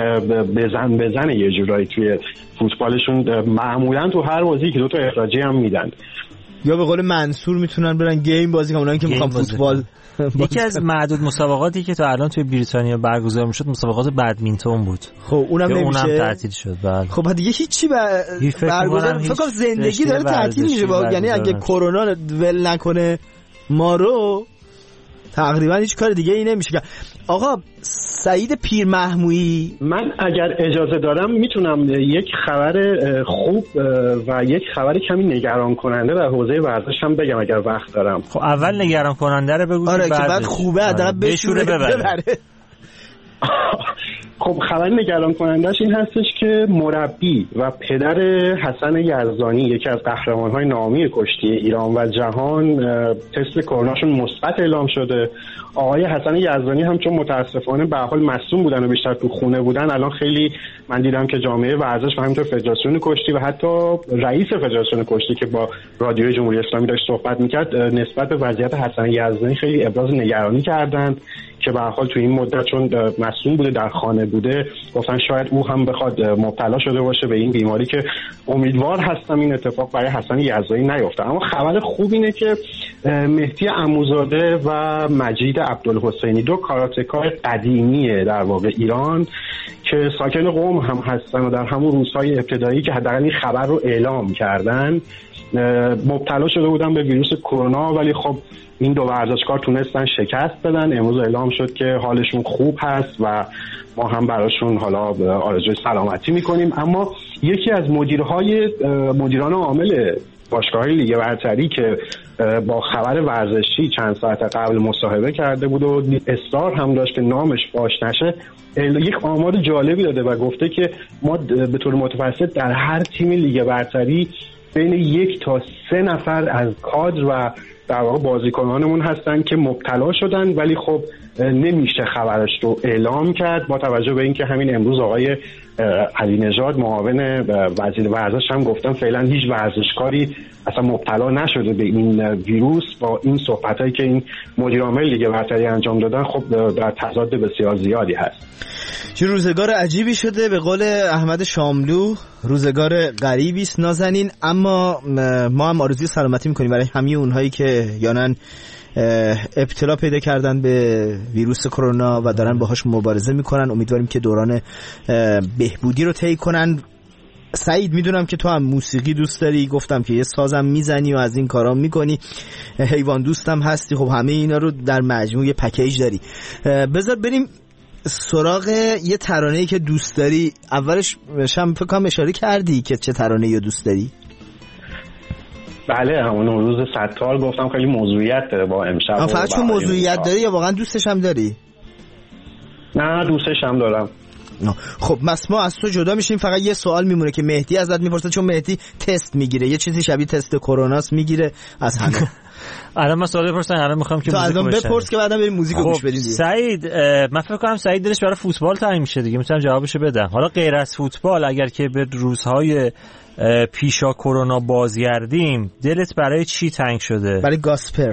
بزن یه جورایی توی فوتبالشون. معمولا تو هر بازی که 2 تا اخراجی هم میدن یا به قول منصور میتونن برن گیم بازی کنن، اونایی که میخوان فوتبال. یکی از معدود مسابقاتی که تا الان توی بریتانیا برگزار میشد مسابقات بدمینتون بود. خب اونم نمیشه، اونم تعطیل شد. بله. خب دیگه هیچی برگزار فکر کنم زندگی داره تعطیل میشه، یعنی اگه کرونا ول نکنه ما رو تقریبا هیچ کار دیگه ای نمیشه. آقا سعید پیرمحمودی، من اگر اجازه دارم میتونم یک خبر خوب و یک خبر کمی نگران کننده در حوزه ورزش هم بگم اگر وقت دارم. خب اول نگران کننده رو بگو. آره که بعد خوبه حداقل بشوره ببره. خب خبر نگران کنندش این هستش که مربی و پدر حسن یزدانی، یکی از قهرمان‌های نامی کشتی ایران و جهان، تست کروناشون مثبت اعلام شده. آقای حسن یزدانی هم چون متاسفانه به حال مصدوم بودن و بیشتر تو خونه بودن، الان خیلی من دیدم که جامعه ورزش و همینطور فدراسیون کشتی و حتی رئیس فدراسیون کشتی که با رادیوی جمهوری اسلامی داشت صحبت می‌کرد نسبت به وضعیت حسن یزدانی خیلی ابراز نگرانی کردند که به هر حال تو این مدت چون مصدوم بوده در خانه بوده، گفتن شاید او هم بخواد مبتلا شده باشه به این بیماری که امیدوار هستم این اتفاق برای حسن یزدانی نیفته. اما خبر خوب اینه که مهدی عموزاده و مجید عبدالحسینی، دو کاراتکار قدیمی در واقع ایران که ساکن قم هم هستن و در همون روزهای ابتدایی که حداقل این خبر رو اعلام کردن مبتلا شده بودن به ویروس کرونا، ولی خب این دو ورزشکار تونستن شکست بدن. امروز اعلام شد که حالشون خوب هست و ما هم براشون حالا آرزوی سلامتی میکنیم. اما یکی از مدیران عامل باشگاه لیگ برتری که با خبر ورزشی چند ساعت قبل مصاحبه کرده بود و اصرار هم داشت که نامش فاش نشه، یک آمار جالبی داده و گفته که ما به طور متوسط در هر تیم لیگ برتری بین 1 تا 3 نفر از کادر و در واقع بازیکنانمون هستن که مبتلا شدن، ولی خب نمیشه خبرش رو اعلام کرد با توجه به اینکه همین امروز آقای علی نژاد معاون وزیر ورزش هم گفتن فعلا هیچ ورزشکاری اصلا مبتلا نشده به این ویروس. با این صحبتایی که این مدیر عامل لیگ برتری انجام دادن خب در تضاد بسیار زیادی هست. چه روزگار عجیبی شده، به قول احمد شاملو روزگار غریبی است نازنین. اما ما هم آرزوی سلامتی میکنیم برای همه اونهایی که یانن ابتلا پیدا کردن به ویروس کرونا و دارن باهاش مبارزه میکنن. امیدواریم که دوران بهبودی رو طی کنن. سعید میدونم که تو هم موسیقی دوست داری، گفتم که یه سازم میزنی و از این کارا میکنی، حیوان دوستم هستی، خب همه اینا رو در مجموعه پکیج داری. بذار بریم سراغ یه ترانه‌ای که دوست داری. اولش شم فکر کنم اشاره کردی که چه ترانه‌ای رو دوست داری. بله همون روز ستار گفتم خیلی موضوعیت داره با امشب. فقط چون موضوعیت داره یا واقعا دوستش هم داری؟ نه دوستش هم دارم. خب ما از تو جدا میشیم، فقط یه سوال میمونه که مهدی ازت میپرسه، چون مهدی تست میگیره، یه چیزی شبیه تست کروناست میگیره از همه. الان من سوال بپرسم، الان میخوام که موزیک الان بپرس که بعدا بریم موزیک رو گوش بدیم. سعید من فکر کنم سعید دلش برای فوتبال تنگ میشه دیگه، میتونم جوابشو بدم. حالا غیر از فوتبال اگر که به روزهای پیشا کرونا بازگردیم، دلت برای چی تنگ شده؟ برای گاسپر.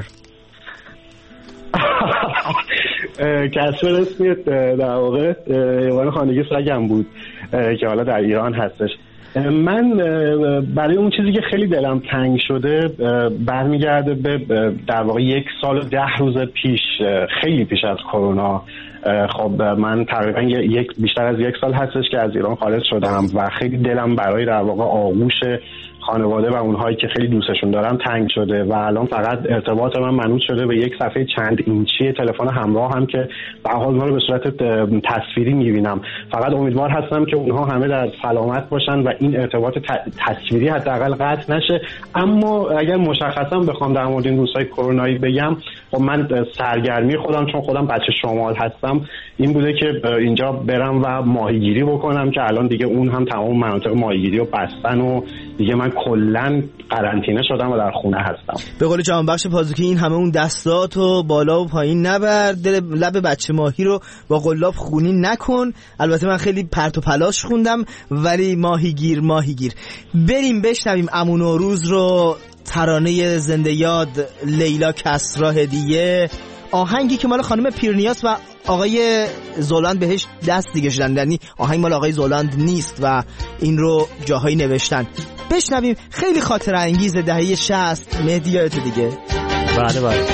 کسper اسمی در واقع حیوان خانگی سگم بود که حالا در ایران هستش. من برای اون چیزی که خیلی دلم تنگ شده برمیگرده به در واقع 1 سال و 10 روز پیش، خیلی پیش از کرونا. خب من تقریبا بیشتر از 1 سال هستش که از ایران خارج شدم و خیلی دلم برای در واقع آغوش خانواده و اونهایی که خیلی دوستشون دارم تنگ شده و الان فقط ارتباط من منوط شده به یک صفحه چند اینچی تلفن همراه هم که به حال اونها رو به صورت تصویری میبینم. فقط امیدوار هستم که اونها همه در سلامت باشن و این ارتباط تصویری حداقل قطع نشه. اما اگر مشخصا بخوام در مورد این روزهای کرونایی بگم، خب من سرگرمی خودم چون خودم بچه شمال هستم این بوده که اینجا برم و ماهیگیری بکنم که الان دیگه اون هم تمام مناطق ماهیگیری رو بستن و دیگه من کلا قرنطینه شدم و در خونه هستم. به قول جهانبخش پازوکی این همه اون دستاتو بالا و پایین نبر، لب بچه ماهی رو با قلاب خونی نکن. البته من خیلی پرت و پلاش خوندم ولی ماهیگیر. بریم بشنویم عمو نوروز رو، ترانه زنده یاد لیلا کسرا هدیه، آهنگی که مال خانم پیرنیاس و آقای زولند بهش دست دیگه شدن، یعنی آهنگ مال آقای زولند نیست و این رو جاهایی نوشتن. بشنویم، خیلی خاطره انگیز دهه 60. مهدی یادت دیگه؟ بله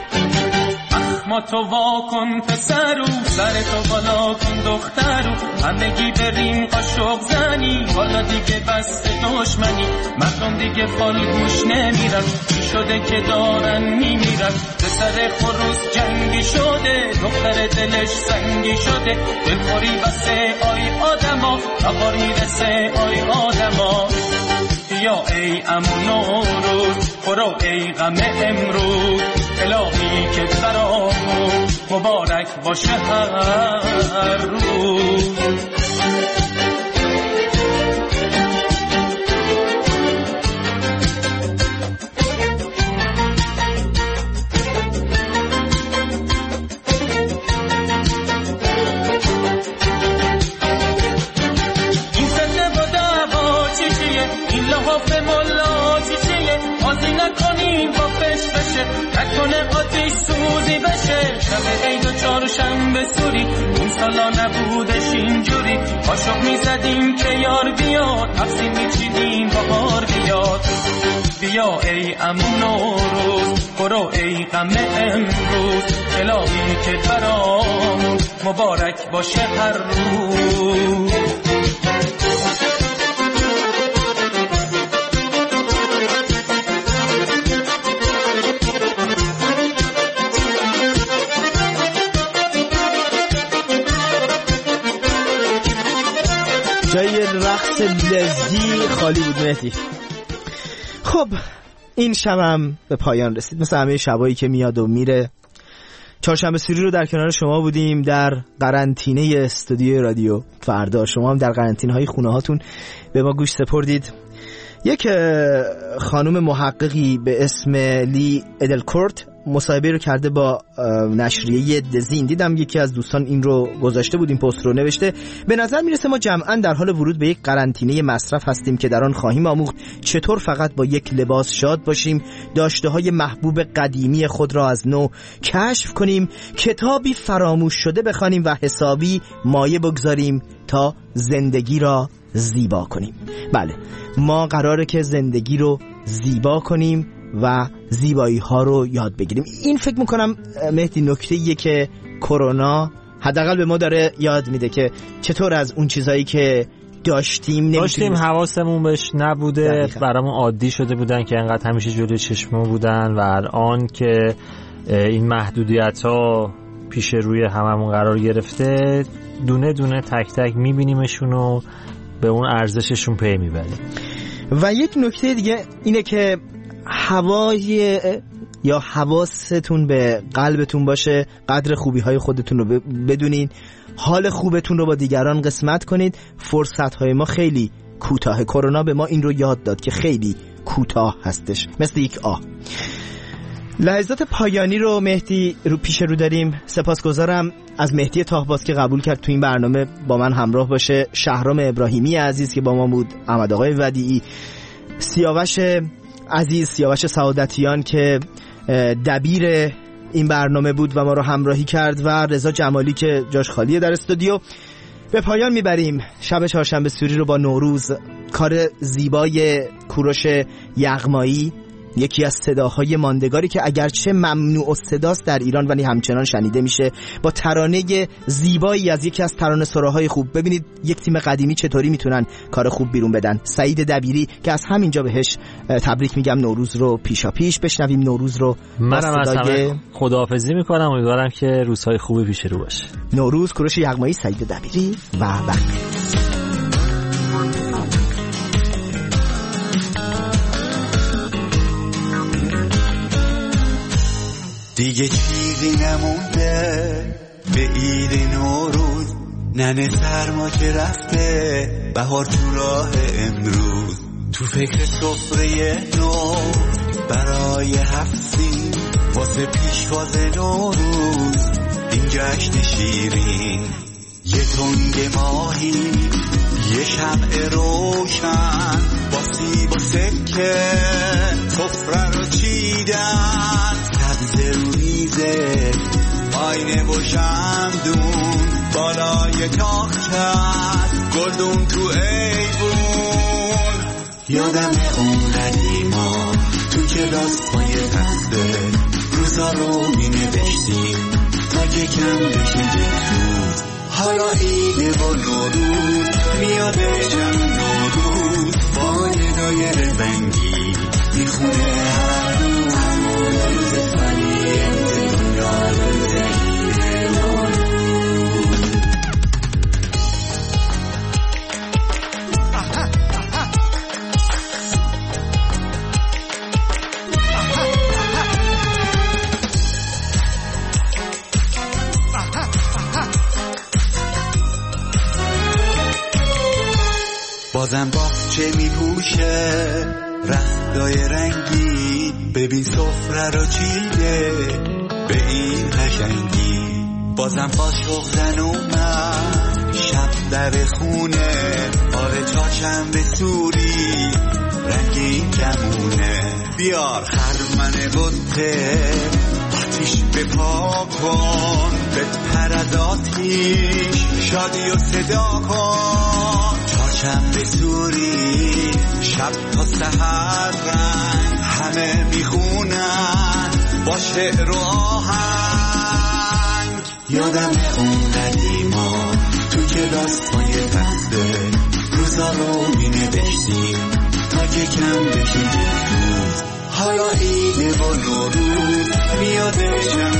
ما تو واکن پسرو، سر تو بالا کن دخترو، همگی بریم قاشق زنی، حالا دیگه بس دشمنی، مردم دیگه فالگوش نمیرن، چی شده که دارن میمیرن، پسر خروس جنگی شده، دختر دلش سنگی شده، بخوری واسه آی آدما، نبار میرسه آی آدما. یا ای عمو نوروز، برو ای غم امروز، الهی که برامون مبارک باشه هر روز. نکنه آتیش سوزی بشه شب عید و چهارشنبه سوری اون سالا نبودش اینجوری عاشق میزدیم که یار بیاد حفظی میچیدیم بهار بیاد. بیا ای عمو نوروز برو ای غم امروز الهی که برامون مبارک باشه هر روز. جای رقص لزجی خالی بود مهدی. خب این شبم به پایان رسید مثل همه شبایی که میاد و میره. چهارشنبه سوری رو در کنار شما بودیم در قرنطینه استودیو رادیو فردا. شما هم در قرنطینه های خونه هاتون به ما گوش سپردید. یک خانم محققی به اسم لی ادلکورت مصاحبه رو کرده با نشریه دزین. دیدم یکی از دوستان این رو گذاشته بود، این پست رو نوشته: به نظر میرسه ما جمعاً در حال ورود به یک قرنطینه مصرف هستیم که در آن خواهیم آموخت چطور فقط با یک لباس شاد باشیم، داشته‌های محبوب قدیمی خود را از نو کشف کنیم، کتابی فراموش شده بخوانیم و حسابی مایه بگذاریم تا زندگی را زیبا کنیم. بله، ما قراره که زندگی رو زیبا کنیم و زیبایی ها رو یاد بگیریم. این فکر میکنم مهدی نکته‌ایه که کرونا حداقل به ما داره یاد میده که چطور از اون چیزایی که داشتیم حواسمون بهش نبوده، برامون عادی شده بودن که انقدر همیشه جلوی چشممون بودن و الان که این محدودیت ها پیش روی هممون قرار گرفته دونه دونه تک تک میبینیمشون و به اون ارزششون پی میبریم. و یک نکته دیگه اینه که هوای یا حواستون به قلبتون باشه، قدر خوبی های خودتون رو بدونین، حال خوبتون رو با دیگران قسمت کنید. فرصت های ما خیلی کوتاه. کرونا به ما این رو یاد داد که خیلی کوتاه هستش، مثل یک آه. لحظات پایانی رو مهدی رو پیش رو داریم. سپاسگزارم از مهدی تاهباز که قبول کرد تو این برنامه با من همراه باشه، شهرام ابراهیمی عزیز که با ما بود، احمد آقای ودیعی، سیاوش عزیز، سیاوش سعادتیان که دبیر این برنامه بود و ما رو همراهی کرد، و رضا جمالی که جاش خالیه در استودیو. به پایان میبریم شب چهارشنبه سوری رو با نوروز، کار زیبای کوروش یغمایی، یکی از صداهای ماندگاری که اگرچه ممنوع الصداست در ایران ولی همچنان شنیده میشه، با ترانه زیبایی از یکی از ترانه سراهای خوب. ببینید یک تیم قدیمی چطوری میتونن کار خوب بیرون بدن. سعید دبیری که از همینجا بهش تبریک میگم نوروز رو پیشا پیش. بشنویم نوروز رو. منم از همه خداحافظی میکنم، امیدوارم که روزهای خوبی پیش رو باشه. نوروز، کوروش یغمایی، سعید دبیری و بقیه. دیگه چیزی نمونده به عید نوروز، ننه سرما که رفته، بهار تو راه امروز، تو فکر سفره نو برای هفتین، واسه پیشواز نوروز این جشن شیرین. یه تنگ ماهی، یه شمع روشن، با سیب و سکه سفره رو چیدن، سبز رو میزه آینه و شمدون، بالای تاختت گلدون تو ایوون. یادم اون قدیما تو کلاس پای تخته روزا رو می نوشتیم تا که کم بشه روز. حالا عید و نوروز میادشم نوروز، با ندای رنگی میخونه هر روز، همون روز فانی دنیا روز عید نوروز. بازم باغچه میپوشه رختای رنگی، ببین سفره رو چیده به این قشنگی. بازم قاشق زن اومد شب در خونه، آره چهارشنبه سوری رنگین کمونه. بیار خرمن بطه آتیش بپا کن، بپر از آتیش شادی و صدا کن. چهارشنبه سوری شب تا سحر رنگ همه میخونن با شعر و آهنگ. یادم اون قدیما تو کلاس‌های تخته روزا رو مینوشتیم تا که کم بشه یک روز. حالا عید و نوروز میادشم